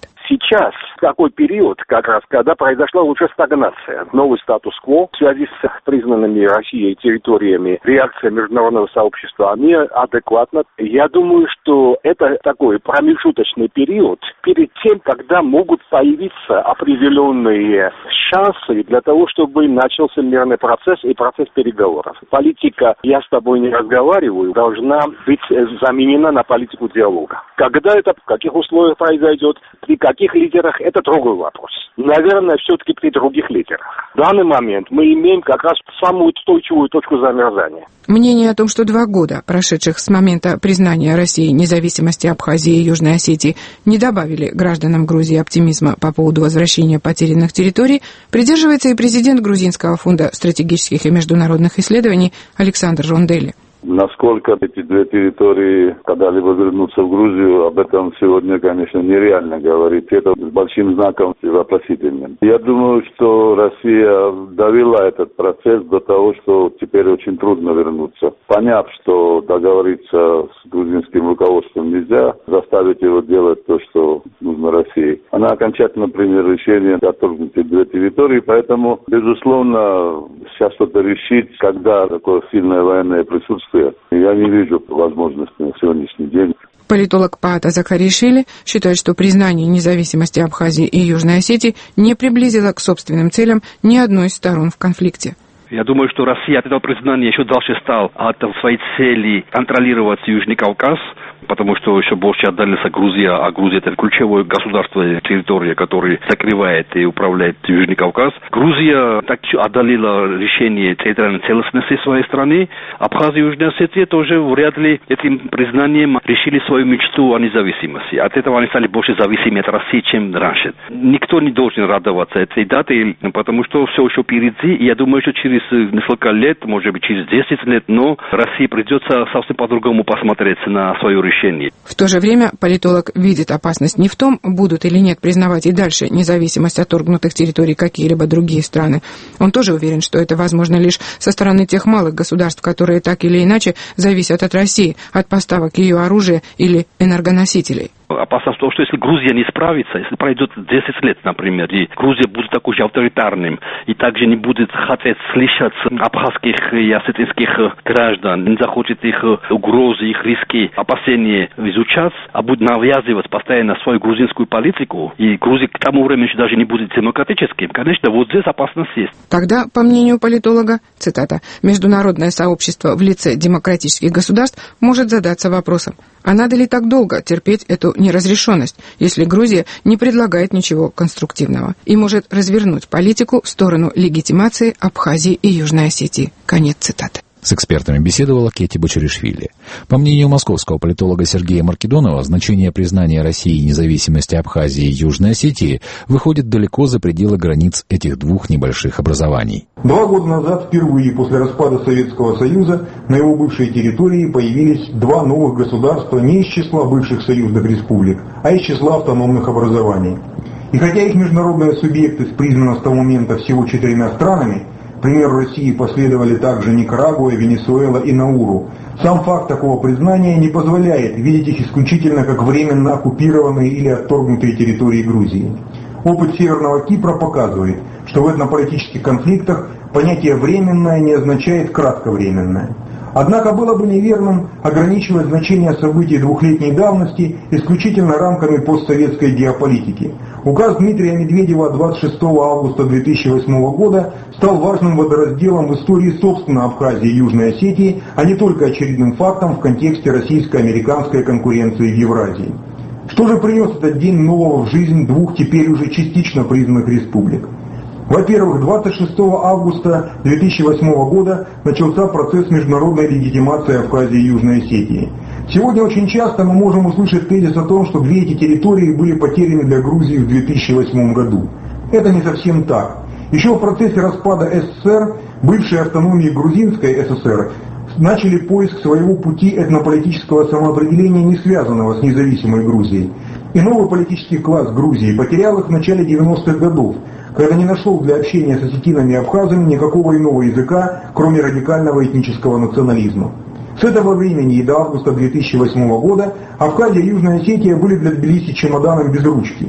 S3: сейчас такой период, как раз, когда произошла уже стагнация, новый статус-кво в связи с признанными Россией территориями, реакция международного сообщества не адекватна. Я думаю, что это такой промежуточный период перед тем, когда могут появиться определенные шансы для того, чтобы начался мирный процесс и процесс переговоров. Политика «я с тобой не разговариваю» должна быть заменена на политику диалога. Когда это, в каких условиях произойдет, при каких лидерах, это другой вопрос. Наверное, все-таки при других лидерах. В данный момент мы имеем как раз самую устойчивую точку замерзания.
S22: Мнение о том, что два года, прошедших с момента признания России независимости Абхазии и Южной Осетии, не добавили гражданам Грузии оптимизма по поводу возвращения потерянных территорий, придерживается и президент Грузинского фонда стратегических и международных исследований Александр Ронделли.
S4: Насколько эти две территории когда-либо вернутся в Грузию, об этом сегодня, конечно, нереально говорить. Это с большим знаком вопросительным. Я думаю, что Россия довела этот процесс до того, что теперь очень трудно вернуться. Поняв, что договориться с грузинским руководством нельзя, заставить его делать то, что нужно России. Она окончательно приняла решение отторгнуть эти две территории, поэтому, безусловно, сейчас что-то решить, когда такое сильное военное присутствие, я не вижу возможности на сегодняшний день.
S22: Политолог Паата Захаришвили считает, что признание независимости Абхазии и Южной Осетии не приблизило к собственным целям ни одной из сторон в конфликте.
S23: Я думаю, что Россия от этого признания еще дальше стала от своей цели контролировать Южный Кавказ, потому что еще больше отдалился Грузия, а Грузия это ключевое государство, территория, которая закрывает и управляет Южный Кавказ. Грузия так отдалила решение территориальной целостности своей страны. Абхазия и Южная Осетия тоже вряд ли этим признанием решили свою мечту о независимости. От этого они стали больше зависимы от России, чем раньше. Никто не должен радоваться этой дате, потому что все еще впереди, и я думаю, что через несколько лет, может быть, через десять лет, но России придется совсем по-другому посмотреть на свое решение.
S22: В то же время политолог видит опасность не в том, будут или нет признавать и дальше независимость отторгнутых территорий какие-либо другие страны. Он тоже уверен, что это возможно лишь со стороны тех малых государств, которые так или иначе зависят от России, от поставок ее оружия или энергоносителей.
S23: Опасность в том, что если Грузия не справится, если пройдет десять лет, например, и Грузия будет такой же авторитарным, и также не будет хотеть слышать абхазских и осетинских граждан, не захочет их угрозы, их риски, опасения изучать, а будет навязывать постоянно свою грузинскую политику, и Грузия к тому времени еще даже не будет демократическим, конечно, вот здесь опасность есть.
S22: Тогда, по мнению политолога, цитата, «международное сообщество в лице демократических государств может задаться вопросом, а надо ли так долго терпеть эту неразрешенность, если Грузия не предлагает ничего конструктивного и может развернуть политику в сторону легитимации Абхазии и Южной Осетии». Конец цитаты.
S1: С экспертами беседовала Кетти Бочаришвили. По мнению московского политолога Сергея Маркедонова, значение признания России независимости Абхазии и Южной Осетии выходит далеко за пределы границ этих двух небольших образований.
S24: Два года назад, впервые после распада Советского Союза, на его бывшей территории появились два новых государства не из числа бывших союзных республик, а из числа автономных образований. И хотя их международная субъектность признана с того момента всего четырьмя странами, к примеру, России последовали также Никарагуа, Венесуэла и Науру. Сам факт такого признания не позволяет видеть их исключительно как временно оккупированные или отторгнутые территории Грузии. Опыт Северного Кипра показывает, что в этнополитических конфликтах понятие «временное» не означает «кратковременное». Однако было бы неверным ограничивать значение событий двухлетней давности исключительно рамками постсоветской геополитики. Указ Дмитрия Медведева двадцать шестого августа две тысячи восьмого года стал важным водоразделом в истории собственно Абхазии и Южной Осетии, а не только очередным фактом в контексте российско-американской конкуренции в Евразии. Что же принес этот день нового в жизнь двух теперь уже частично признанных республик? Во-первых, двадцать шестого августа две тысячи восьмого года начался процесс международной легитимации Абхазии и Южной Осетии. Сегодня очень часто мы можем услышать тезис о том, что две эти территории были потеряны для Грузии в две тысячи восьмом году. Это не совсем так. Еще в процессе распада СССР, бывшей автономии Грузинской ССР, начали поиск своего пути этнополитического самоопределения, не связанного с независимой Грузией. И новый политический класс Грузии потерял их в начале девяностых годов, когда не нашел для общения с осетинами и абхазами никакого иного языка, кроме радикального этнического национализма. С этого времени и до августа две тысячи восьмого года Абхазия и Южная Осетия были для Тбилиси чемоданом без ручки.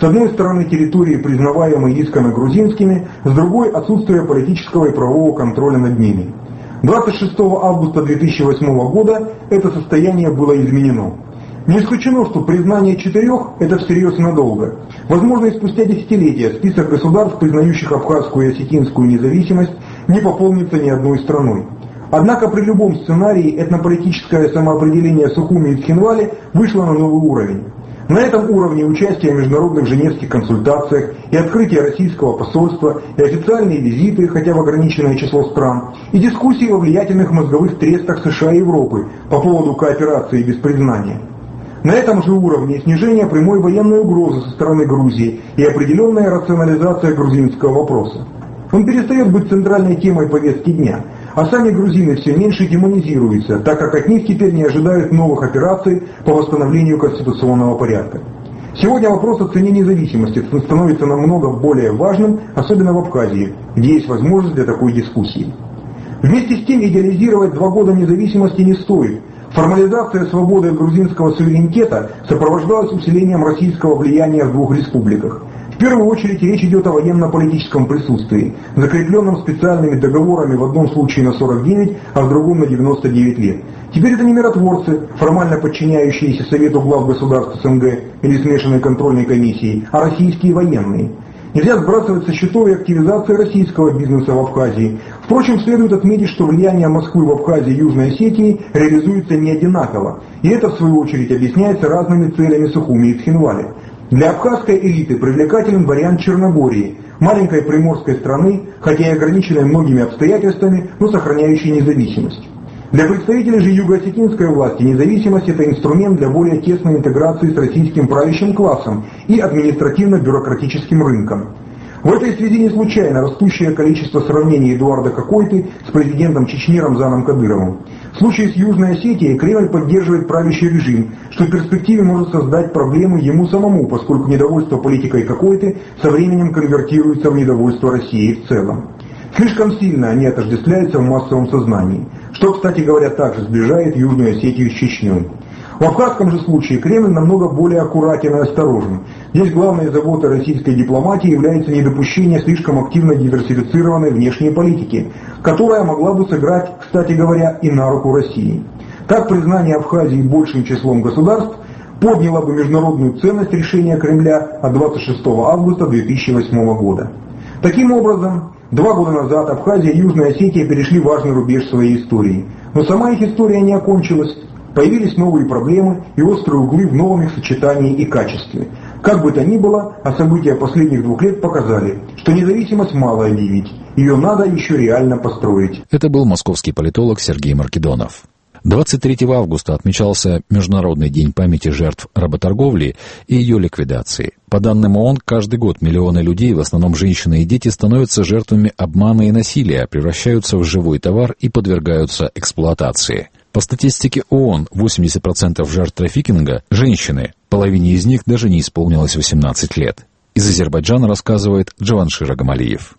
S24: С одной стороны, территории, признаваемые исками грузинскими, с другой – отсутствие политического и правового контроля над ними. двадцать шестого августа две тысячи восьмого года это состояние было изменено. Не исключено, что признание четырех – это всерьез и надолго. Возможно, и спустя десятилетия список государств, признающих абхазскую и осетинскую независимость, не пополнится ни одной страной. Однако при любом сценарии этнополитическое самоопределение Сухуми и Цхинвали вышло на новый уровень. На этом уровне участие в международных женевских консультациях и открытие российского посольства, и официальные визиты, хотя в ограниченное число стран, и дискуссии во влиятельных мозговых трестах США и Европы по поводу кооперации без признания. На этом же уровне снижение прямой военной угрозы со стороны Грузии и определенная рационализация грузинского вопроса. Он перестает быть центральной темой повестки дня, а сами грузины все меньше демонизируются, так как от них теперь не ожидают новых операций по восстановлению конституционного порядка. Сегодня вопрос о цене независимости становится намного более важным, особенно в Абхазии, где есть возможность для такой дискуссии. Вместе с тем идеализировать два года независимости не стоит. Формализация свободы грузинского суверенитета сопровождалась усилением российского влияния в двух республиках. В первую очередь речь идет о военно-политическом присутствии, закрепленном специальными договорами в одном случае на сорок девять, а в другом на девяносто девять лет. Теперь это не миротворцы, формально подчиняющиеся Совету глав государств СНГ или смешанной контрольной комиссии, а российские военные. Нельзя сбрасывать со счетов и активизации российского бизнеса в Абхазии. Впрочем, следует отметить, что влияние Москвы в Абхазии и Южной Осетии реализуется не одинаково, и это в свою очередь объясняется разными целями Сухуми и Цхинвали. Для абхазской элиты привлекателен вариант Черногории, маленькой приморской страны, хотя и ограниченной многими обстоятельствами, но сохраняющей независимость. Для представителей же юго-осетинской власти независимость – это инструмент для более тесной интеграции с российским правящим классом и административно-бюрократическим рынком. В этой связи не случайно растущее количество сравнений Эдуарда Кокойты с президентом Чечни Рамзаном Кадыровым. В случае с Южной Осетией Кремль поддерживает правящий режим, что в перспективе может создать проблемы ему самому, поскольку недовольство политикой Кокойты со временем конвертируется в недовольство России в целом. Слишком сильно они отождествляются в массовом сознании, что, кстати говоря, также сближает Южную Осетию с Чечней. В абхазском же случае Кремль намного более аккуратен и осторожен. Здесь главной заботой российской дипломатии является недопущение слишком активно диверсифицированной внешней политики, которая могла бы сыграть, кстати говоря, и на руку России. Так, признание Абхазии большим числом государств подняло бы международную ценность решения Кремля от двадцать шестого августа две тысячи восьмого года. Таким образом, два года назад Абхазия и Южная Осетия перешли важный рубеж своей истории. Но сама их история не окончилась. Появились новые проблемы и острые углы в новом их сочетании и качестве. Как бы то ни было, а события последних двух лет показали, что независимость мало объявить, ее надо еще реально построить.
S1: Это был московский политолог Сергей Маркедонов. двадцать третьего августа отмечался Международный день памяти жертв работорговли и ее ликвидации. По данным ООН, каждый год миллионы людей, в основном женщины и дети, становятся жертвами обмана и насилия, превращаются в живой товар и подвергаются эксплуатации. По статистике ООН, восемьдесят процентов жертв трафикинга – женщины, половине из них даже не исполнилось восемнадцать лет. Из Азербайджана рассказывает Джаваншир Агамалиев.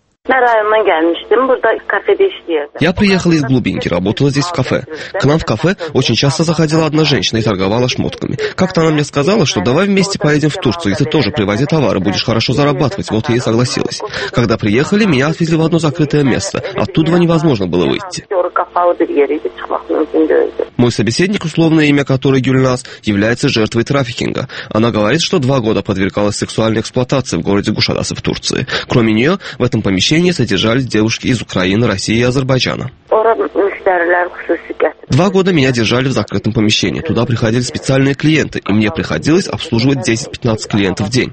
S5: Я приехала из глубинки, работала здесь в кафе. К нам в кафе очень часто заходила одна женщина и торговала шмотками. Как-то она мне сказала, что давай вместе поедем в Турцию, и ты тоже привози товары, будешь хорошо зарабатывать. Вот я и согласилась. Когда приехали, меня отвезли в одно закрытое место. Оттуда невозможно было выйти. Мой собеседник, условное имя которой Гюльназ, является жертвой трафикинга. Она говорит, что два года подвергалась сексуальной эксплуатации в городе Гушадасы в Турции. Кроме нее, в этом помещении содержались девушки из Украины, России и Азербайджана. Два года меня держали в закрытом помещении. Туда приходили специальные клиенты, и мне приходилось обслуживать десять-пятнадцать клиентов в день.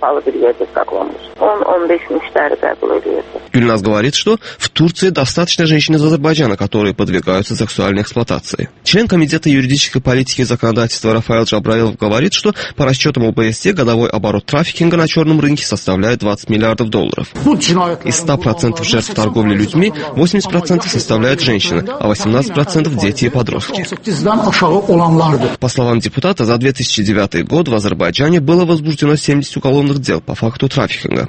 S5: Гюльназ говорит, что в Турции достаточно женщин из Азербайджана, которые подвергаются сексуальной эксплуатации. Член Комитета юридической политики и законодательства Рафаэль Джабраилов говорит, что по расчетам ОБСЕ годовой оборот трафикинга на черном рынке составляет двадцать миллиардов долларов. Из ста процентов жертв торговли людьми восемьдесят процентов составляют женщины, а восемнадцать процентов дети и подростки. По словам депутата, за две тысячи девятый год в Азербайджане было возбуждено семьдесят уголовных дел по факту трафикинга.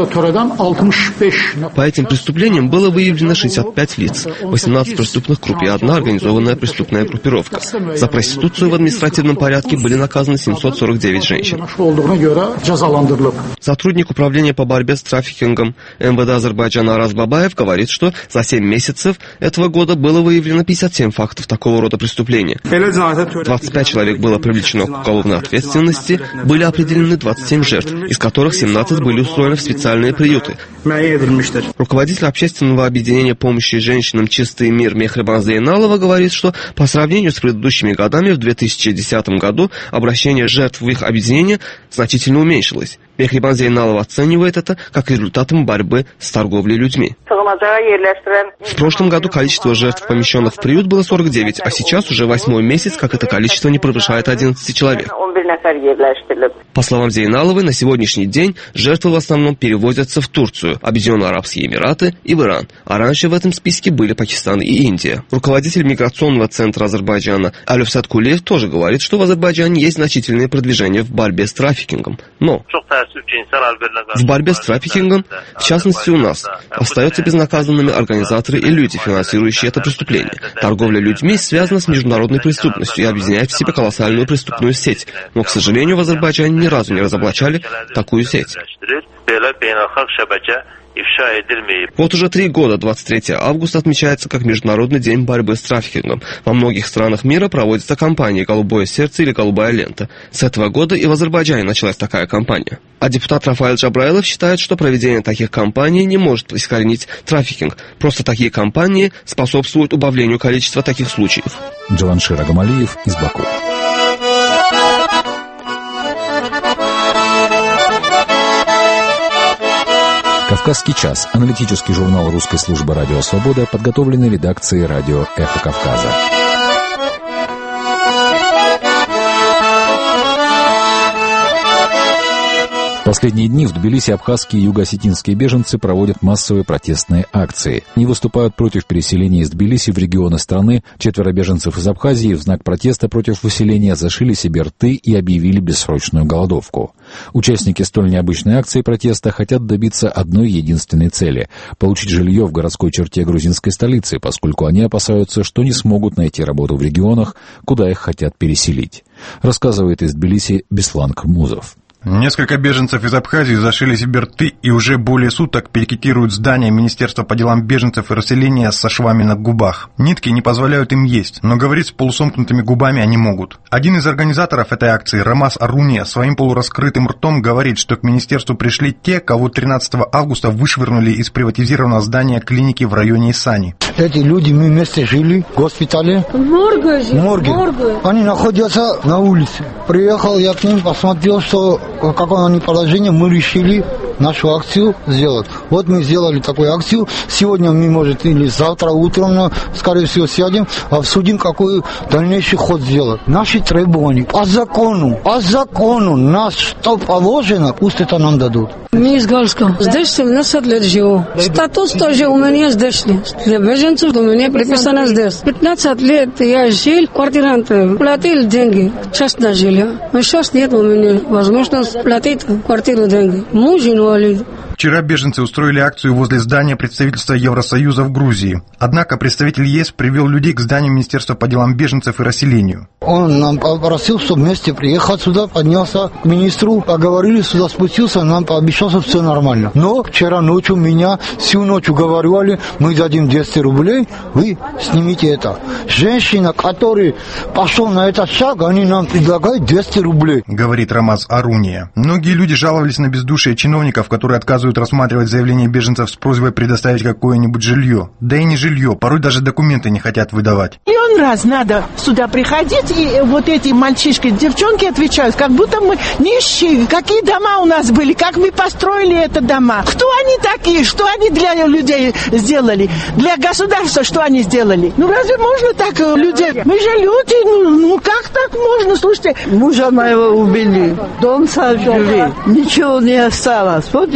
S5: По этим преступлениям было выявлено шестьдесят пять лиц, восемнадцать преступных групп и одна организованная преступная группировка. За проституцию в административном порядке были наказаны семьсот сорок девять женщин. Сотрудник управления по борьбе с трафикингом эм вэ дэ Азербайджана Араз Бабаев говорит, что за семь месяцев этого года было выявлено пятьдесят семь фактов такого рода преступления. двадцать пять человек было привлечено к уголовной ответственности, были определены двадцать семь жертв, из которых семнадцать были устроены в специальные приюты. Руководитель общественного объединения помощи женщинам «Чистый мир» Мехрибан Зейналова говорит, что по сравнению с предыдущими годами в две тысячи десятом году обращение жертв в их объединение значительно уменьшилось. Мехрибан Зейналова оценивает это как результатом борьбы с торговлей людьми. В прошлом году количество жертв, помещенных в приют, было сорок девять, а сейчас уже восьмой месяц, как это количество не превышает одиннадцати человек. По словам Зейналовой, на сегодняшний день жертвы в основном перевозятся в Турцию, Объединенные Арабские Эмираты и в Иран, а раньше в этом списке были Пакистан и Индия. Руководитель миграционного центра Азербайджана Алюфсат Кулиев тоже говорит, что в Азербайджане есть значительные продвижения в борьбе с трафикингом. Но в борьбе с трафикингом, в частности у нас, остаются безнаказанными организаторы и люди, финансирующие это преступление. Торговля людьми связана с международной преступностью и объединяет в себе колоссальную преступную сеть. Но, к сожалению, в Азербайджане ни разу не разоблачали такую сеть. Вот уже три года двадцать третьего августа отмечается как Международный день борьбы с трафикингом. Во многих странах мира проводятся кампании «Голубое сердце» или «Голубая лента». С этого года и в Азербайджане началась такая кампания. А депутат Рафаэль Джабраилов считает, что проведение таких кампаний не может искоренить трафикинг. Просто такие кампании способствуют убавлению количества таких случаев.
S1: Джаваншир Агамалиев из Баку. «Кавказский час» – аналитический журнал русской службы «Радио Свобода», подготовленный редакцией радио «Эхо Кавказа». В последние дни в Тбилиси абхазские и юго-осетинские беженцы проводят массовые протестные акции. Они выступают против переселения из Тбилиси в регионы страны. Четверо беженцев из Абхазии в знак протеста против выселения зашили себе рты и объявили бессрочную голодовку. Участники столь необычной акции протеста хотят добиться одной единственной цели – получить жилье в городской черте грузинской столицы, поскольку они опасаются, что не смогут найти работу в регионах, куда их хотят переселить. Рассказывает из Тбилиси Беслан Кмузов.
S6: Несколько беженцев из Абхазии зашили себе рты и уже более суток пикетируют здание Министерства по делам беженцев и расселения со швами на губах. Нитки не позволяют им есть, но говорить с полусомкнутыми губами они могут. Один из организаторов этой акции, Рамаз Аруния, своим полураскрытым ртом говорит, что к министерству пришли те, кого тринадцатого августа вышвырнули из приватизированного здания клиники в районе Исани.
S7: Эти люди, мы вместе жили в госпитале. В морге. В морге. Они находятся на улице. Приехал я к ним, посмотрел, что в каком они положении, мы решили нашу акцию сделать. Вот мы сделали такую акцию. Сегодня мы, может, или завтра утром, но, скорее всего, сядем, обсудим, какой дальнейший ход сделать. Наши требования по закону, по закону, нас что положено, пусть это нам дадут.
S9: Мы из Галска. Здесь семнадцать лет живу. Статус тоже у меня здесь. Для беженцев у меня приписано здесь. пятнадцать лет я жил квартирантом, платил деньги, частное жилье. Но сейчас нет у меня возможности платить квартиру деньги. Муж инвалид.
S6: Вчера беженцы устроили акцию возле здания представительства Евросоюза в Грузии. Однако представитель ЕС привел людей к зданию Министерства по делам беженцев и расселению.
S7: Он нам попросил, чтобы вместе приехать сюда, поднялся к министру, поговорили, сюда спустился, нам пообещал, что все нормально. Но вчера ночью меня всю ночь уговаривали, мы дадим двести рублей, вы снимите это. Женщина, которая пошла на этот шаг, они нам предлагают двести рублей.
S6: Говорит Рамаз Аруния. Многие люди жаловались на бездушие чиновников, которые отказывают рассматривать заявления беженцев с просьбой предоставить какое-нибудь жилье. Да и не жилье, порой даже документы не хотят выдавать.
S10: Миллион раз надо сюда приходить, и вот эти мальчишки, девчонки отвечают, как будто мы нищие, какие дома у нас были, как мы построили это дома. Кто они такие, что они для людей сделали, для государства, что они сделали. Ну разве можно так людей? Мы же люди, ну, ну как так можно, слушайте.
S25: Мужа моего убили, дом сожгли, ничего не осталось. Вот я здесь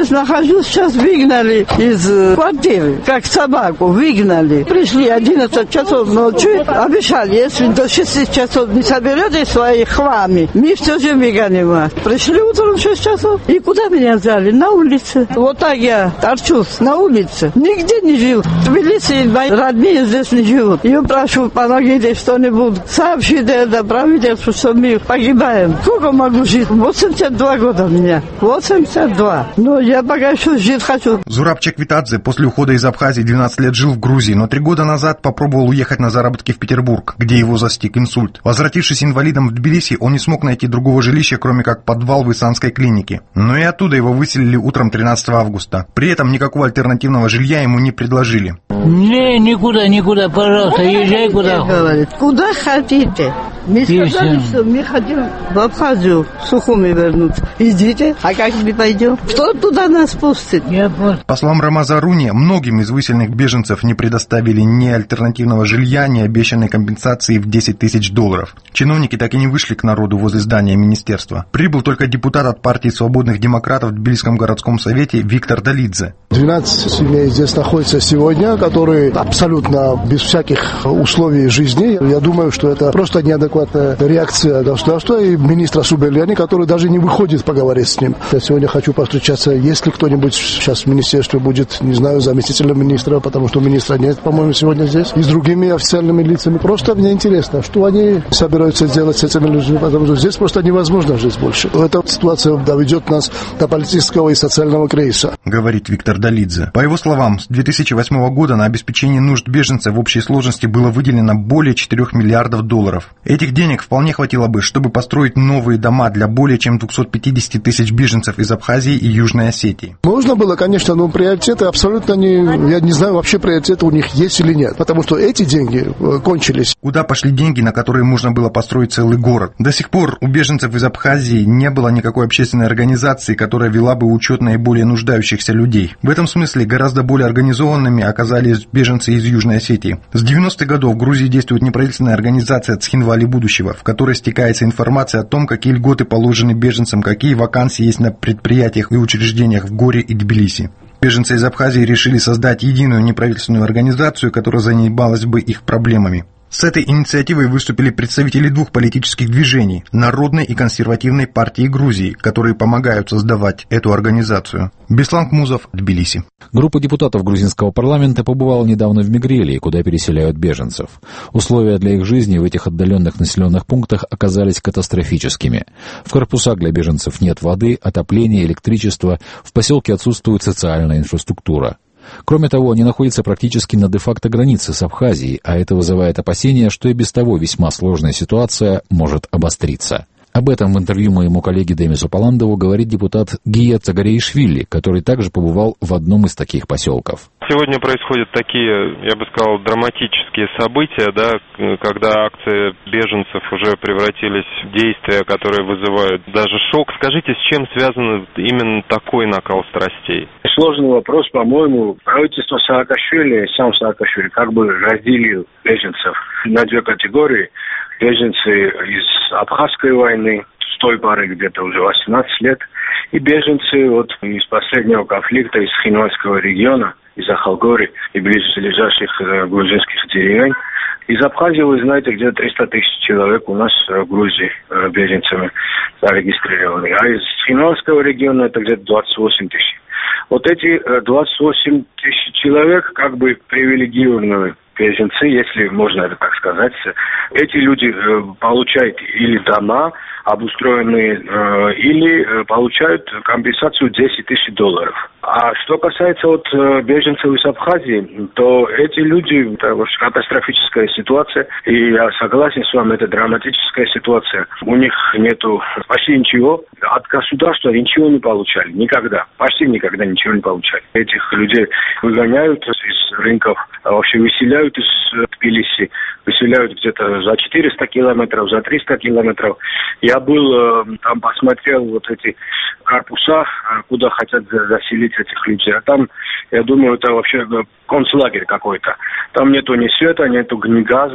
S9: здесь нахожусь, сейчас выгнали из квартиры, как собаку выгнали. Пришли одиннадцать часов ночи, обещали, если до шести часов не соберете свои хлами, мы все же выгоним вас. Пришли утром в шесть часов, и куда меня взяли? На улице. Вот так я торчусь на улице. Нигде не жил. В Тбилиси мои родные здесь не живут. Я прошу, помогите что-нибудь. Сообщите это правительству, что мы погибаем. Сколько могу жить? восемьдесят два года у меня. восемьдесят два. Но я пока еще жить хочу.
S6: Зураб Чеквитадзе после ухода из Абхазии двенадцать лет жил в Грузии, но три года назад попробовал уехать на заработки в Петербург, где его застиг инсульт. Возвратившись инвалидом в Тбилиси, он не смог найти другого жилища, кроме как подвал в Исанской клинике. Но и оттуда его выселили утром тринадцатого августа. При этом никакого альтернативного жилья ему не предложили.
S8: Не, никуда, никуда, пожалуйста, езжай куда.
S9: Говорит, куда хотите. Мы сказали, что мы хотим в Абхазию в Сухуми вернуться. Идите, а как мы пойдем? Кто туда нас пустит?
S6: По словам Рамаза Руни, многим из выселенных беженцев не предоставили ни альтернативного жилья, ни обещанной компенсации в десять тысяч долларов. Чиновники так и не вышли к народу возле здания министерства. Прибыл только депутат от партии свободных демократов в Тбилисском городском совете Виктор Далидзе.
S11: двенадцать семей здесь находятся сегодня, которые абсолютно без всяких условий жизни. Я думаю, что это просто неадекватная реакция государства и министра Субельяни, который даже не выходит поговорить с ним. Я сегодня хочу повстречаться, если кто-нибудь сейчас в министерстве будет, не знаю, заместителем министра, потому что министра нет, по-моему, сегодня здесь, и с другими официальными лицами. Просто мне интересно, что они собираются делать с этими людьми, потому что здесь просто невозможно жить больше. Эта ситуация доведет нас до политического и социального кризиса.
S6: Говорит Виктор Далидзе. По его словам, с две тысячи восьмого года на обеспечение нужд беженцев в общей сложности было выделено более четырёх миллиардов долларов. Этих денег вполне хватило бы, чтобы построить новые дома для более чем двухсот пятидесяти тысяч беженцев из Абхазии и Южной Осетии.
S11: Можно было, конечно, но приоритеты абсолютно не... Я не знаю, вообще приоритеты у них есть или нет, потому что эти деньги кончились.
S6: Куда пошли деньги, на которые можно было построить целый город? До сих пор у беженцев из Абхазии не было никакой общественной организации, которая вела бы учет наиболее нуждающихся людей. В этом смысле гораздо более организованными оказались беженцы из Южной Осетии. С девяностых годов в Грузии действует неправительственная организация «Цхинвали будущего», в которой стекается информация о том, какие льготы положены беженцам, какие вакансии есть на предприятиях и учреждениях в Горе и Тбилиси. Беженцы из Абхазии решили создать единую неправительственную организацию, которая занималась бы их проблемами. С этой инициативой выступили представители двух политических движений – Народной и Консервативной партии Грузии, которые помогают создавать эту организацию. Беслан Кмузов, Тбилиси.
S1: Группа депутатов грузинского парламента побывала недавно в Мигрелии, куда переселяют беженцев. Условия для их жизни в этих отдаленных населенных пунктах оказались катастрофическими. В корпусах для беженцев нет воды, отопления, электричества, в поселке отсутствует социальная инфраструктура. Кроме того, они находятся практически на де-факто границе с Абхазией, а это вызывает опасения, что и без того весьма сложная ситуация может обостриться. Об этом в интервью моему коллеге Демису Паландову говорит депутат Гия Цагареишвили, который также побывал в одном из таких поселков.
S12: Сегодня происходят такие, я бы сказал, драматические события, да, когда акции беженцев уже превратились в действия, которые вызывают даже шок. Скажите, с чем связан именно такой накал страстей?
S3: Сложный вопрос, по-моему. Правительство Саакашвили, сам Саакашвили, как бы разделил беженцев на две категории. Беженцы из Абхазской войны, с той поры где-то уже восемнадцать лет, и беженцы вот из последнего конфликта из Хинвальского региона, из Ахалгори и близлежащих э, грузинских деревень. Из Абхазии, вы знаете, где-то триста тысяч человек у нас в Грузии э, беженцами зарегистрированы, а из Хинвальского региона это где-то двадцать восемь тысяч. Вот эти э, двадцать восемь тысяч человек как бы привилегированные беженцы, если можно это так сказать. Эти люди э, получают или дома обустроенные, э, или э, получают компенсацию десять тысяч долларов. А что касается вот э, беженцев из Абхазии, то эти люди, это вообще катастрофическая ситуация, и я согласен с вами, это драматическая ситуация. У них нету почти ничего, от государства ничего не получали, никогда, почти никогда ничего не получали. Этих людей выгоняют из рынков, вообще выселяют из Тбилиси, выселяют где-то за четыреста километров, за триста километров. Я был там, посмотрел вот эти корпуса, куда хотят заселить этих людей. А там, я думаю, это вообще концлагерь какой-то. Там нету ни света, нету ни газа.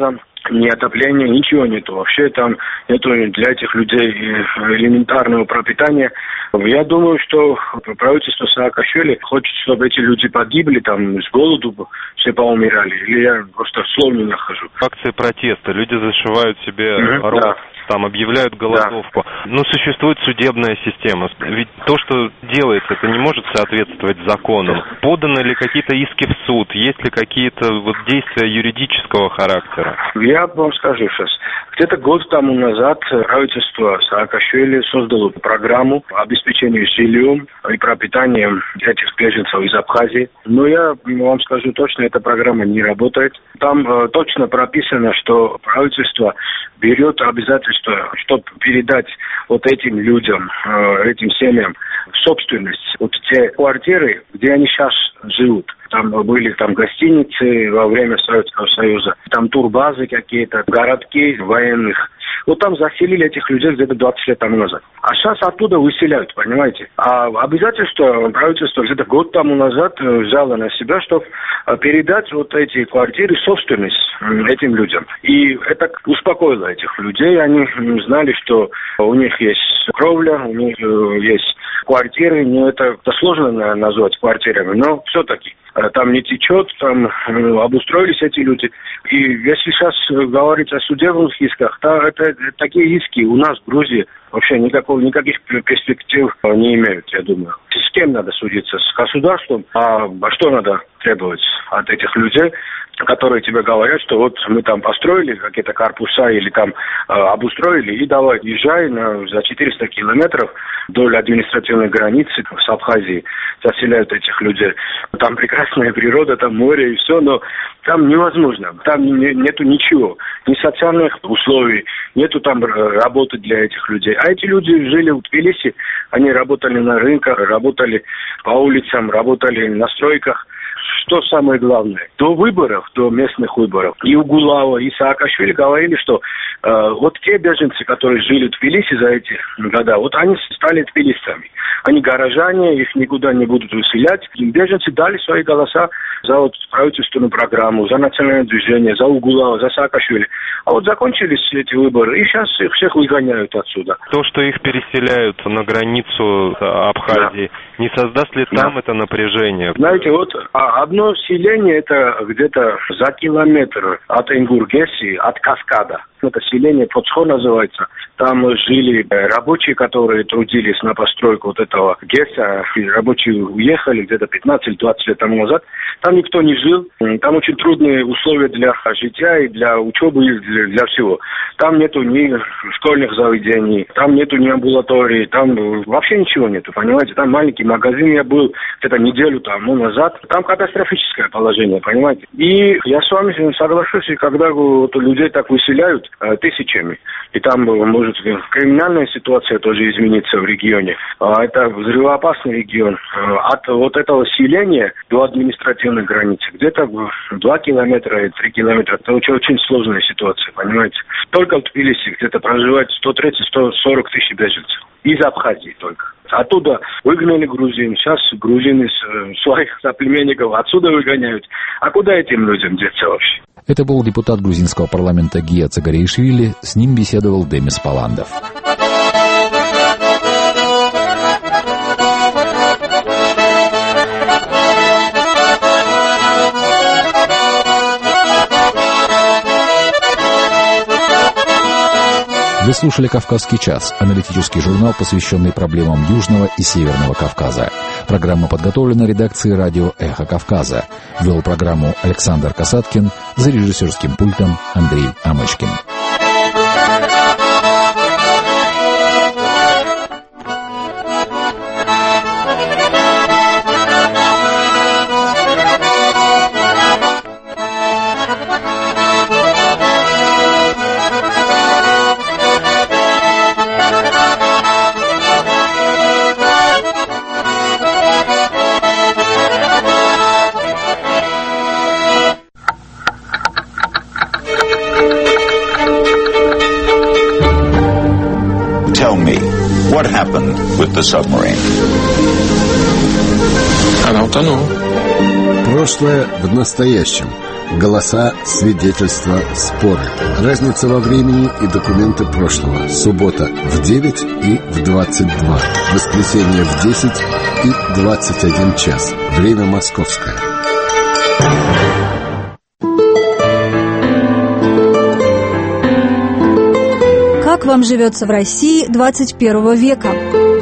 S13: ни отопления, ничего нету. Вообще там нету для этих людей элементарного пропитания. Я думаю, что правительство Саакашвили хочет, чтобы эти люди погибли, там, с голоду все поумирали. Или я просто слов не нахожу.
S12: Акции протеста. Люди зашивают себе
S13: угу,
S12: рот,
S13: да.
S12: там объявляют голодовку. Да. Но существует судебная система. Ведь то, что делается, это не может соответствовать законам. Поданы ли какие-то иски в суд? Есть ли какие-то вот действия юридического характера?
S13: Я вам скажу сейчас. Где-то год тому назад правительство Саакашвили создало программу обеспечения жильем и пропитанием этих беженцев из Абхазии. Но я вам скажу точно, эта программа не работает. Там э, точно прописано, что правительство берет обязательство, чтобы передать вот этим людям, э, этим семьям в собственность вот те квартиры, где они сейчас живут. Там были там гостиницы во время Советского Союза, там турбазы какие-то, городки военных. Вот там заселили этих людей где-то двадцать лет тому назад. А сейчас оттуда выселяют, понимаете? А обязательство правительство где-то год тому назад взяло на себя, чтобы передать вот эти квартиры в собственность этим людям. И это успокоило этих людей. Они знали, что у них есть кровля, у них есть квартиры. Ну, это, это сложно назвать квартирами, но все-таки там не течет, там обустроились эти люди. И если сейчас говорить о судебных исках, то это, это такие иски у нас в Грузии вообще никакого, никаких перспектив не имеют, я думаю. С кем надо судиться? С государством? А, а что надо требовать от этих людей, которые тебе говорят, что вот мы там построили какие-то корпуса или там э, обустроили, и давай, езжай на, за четыреста километров вдоль административной границы с Абхазией, заселяют этих людей. Там прекрасная природа, там море и все, но там невозможно, там не, нету ничего, ни социальных условий, нету там работы для этих людей. А эти люди жили в Тбилиси, они работали на рынках, работали по улицам, работали на стройках. Что самое главное, до выборов, до местных выборов, и Угулава, и Саакашвили говорили, что э, вот те беженцы, которые жили в Тбилиси за эти года, вот они стали тбилисцами. Они горожане, их никуда не будут выселять. И беженцы дали свои голоса за вот правительственную программу, за национальное движение, за Угулава, за Саакашвили. А вот закончились эти выборы, и сейчас их всех выгоняют отсюда.
S12: То, что их переселяют на границу Абхазии, да. Не создаст ли там да. это напряжение?
S13: Знаете, вот одно селение, это где-то за километр от Ингургеси, от Каскада. Это селение Поцхо называется. Там жили рабочие, которые трудились на постройку вот этого ГЭСа. Рабочие уехали где-то пятнадцать-двадцать лет тому назад. Там никто не жил. Там очень трудные условия для житья и для учебы, и для, для всего. Там нету ни школьных заведений, там нету ни амбулатории, там вообще ничего нету, понимаете. Там маленький магазин, я был где-то неделю тому назад. Там катастрофическое положение, понимаете. И я с вами соглашусь, когда вот людей так выселяют тысячами, и там может криминальная ситуация тоже измениться в регионе. Это взрывоопасный регион. От вот этого селения до административной границы где-то два километра и три километра. Это очень, очень сложная ситуация, понимаете. Только в Тбилиси где-то проживает сто тридцать - сто сорок тысяч беженцев. Из Абхазии только. Оттуда выгнали грузин. Сейчас грузины своих соплеменников отсюда выгоняют. А куда этим людям деться вообще?
S1: Это был депутат грузинского парламента Гия Цагариишвили. С ним беседовал Демис Паландов. Вы слушали «Кавказский час» — аналитический журнал, посвященный проблемам Южного и Северного Кавказа. Программа подготовлена редакцией радио «Эхо Кавказа». Вел программу Александр Касаткин, за режиссерским пультом Андрей Амочкин.
S15: What happened with the submarine?
S16: Она утонула.
S17: Прошлое в настоящем.
S14: Голоса, свидетельства, споры. Разница во времени и документы прошлого. Суббота в девять и в двадцать два. Воскресенье в десять и двадцать один час. Время московское.
S16: Как вам живется в России двадцать первого века?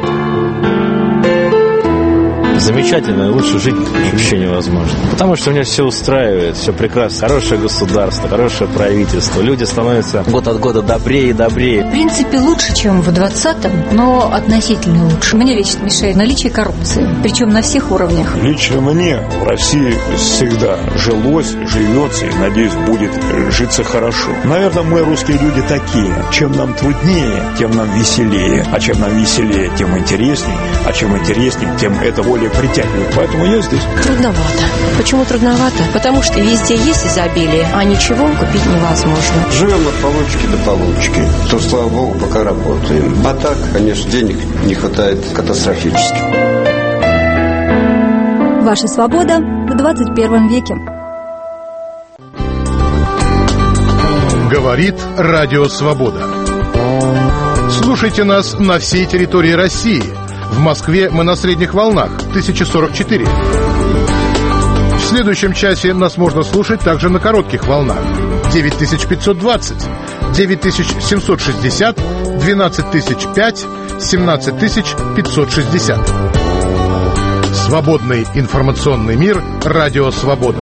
S17: Замечательно, лучше жить вообще невозможно. Потому что у меня все устраивает, все прекрасно. Хорошее государство, хорошее правительство. Люди становятся год от года добрее и добрее.
S18: В принципе, лучше, чем в двадцатом, но относительно лучше. Мне лично мешает наличие коррупции, причем на всех уровнях.
S25: Лично мне в России всегда жилось, живется и, надеюсь, будет житься хорошо. Наверное, мы, русские люди, такие. Чем нам труднее, тем нам веселее. А чем нам веселее, тем интереснее. А чем интереснее, тем это более притягивает. Поэтому я здесь.
S26: Трудновато. Почему трудновато? Потому что везде есть изобилие, а ничего купить невозможно.
S27: Живем от получки до получки. То, слава богу, пока работаем. А так, конечно, денег не хватает катастрофически.
S16: Ваша свобода в двадцать первом веке.
S28: Говорит Радио Свобода. Слушайте нас на всей территории России. В Москве мы на средних волнах тысяча сорок четыре. В следующем часе нас можно слушать также на коротких волнах девять тысяч пятьсот двадцать, девять тысяч семьсот шестьдесят, двенадцать тысяч пять, семнадцать тысяч пятьсот шестьдесят. Свободный информационный мир. Радио Свобода.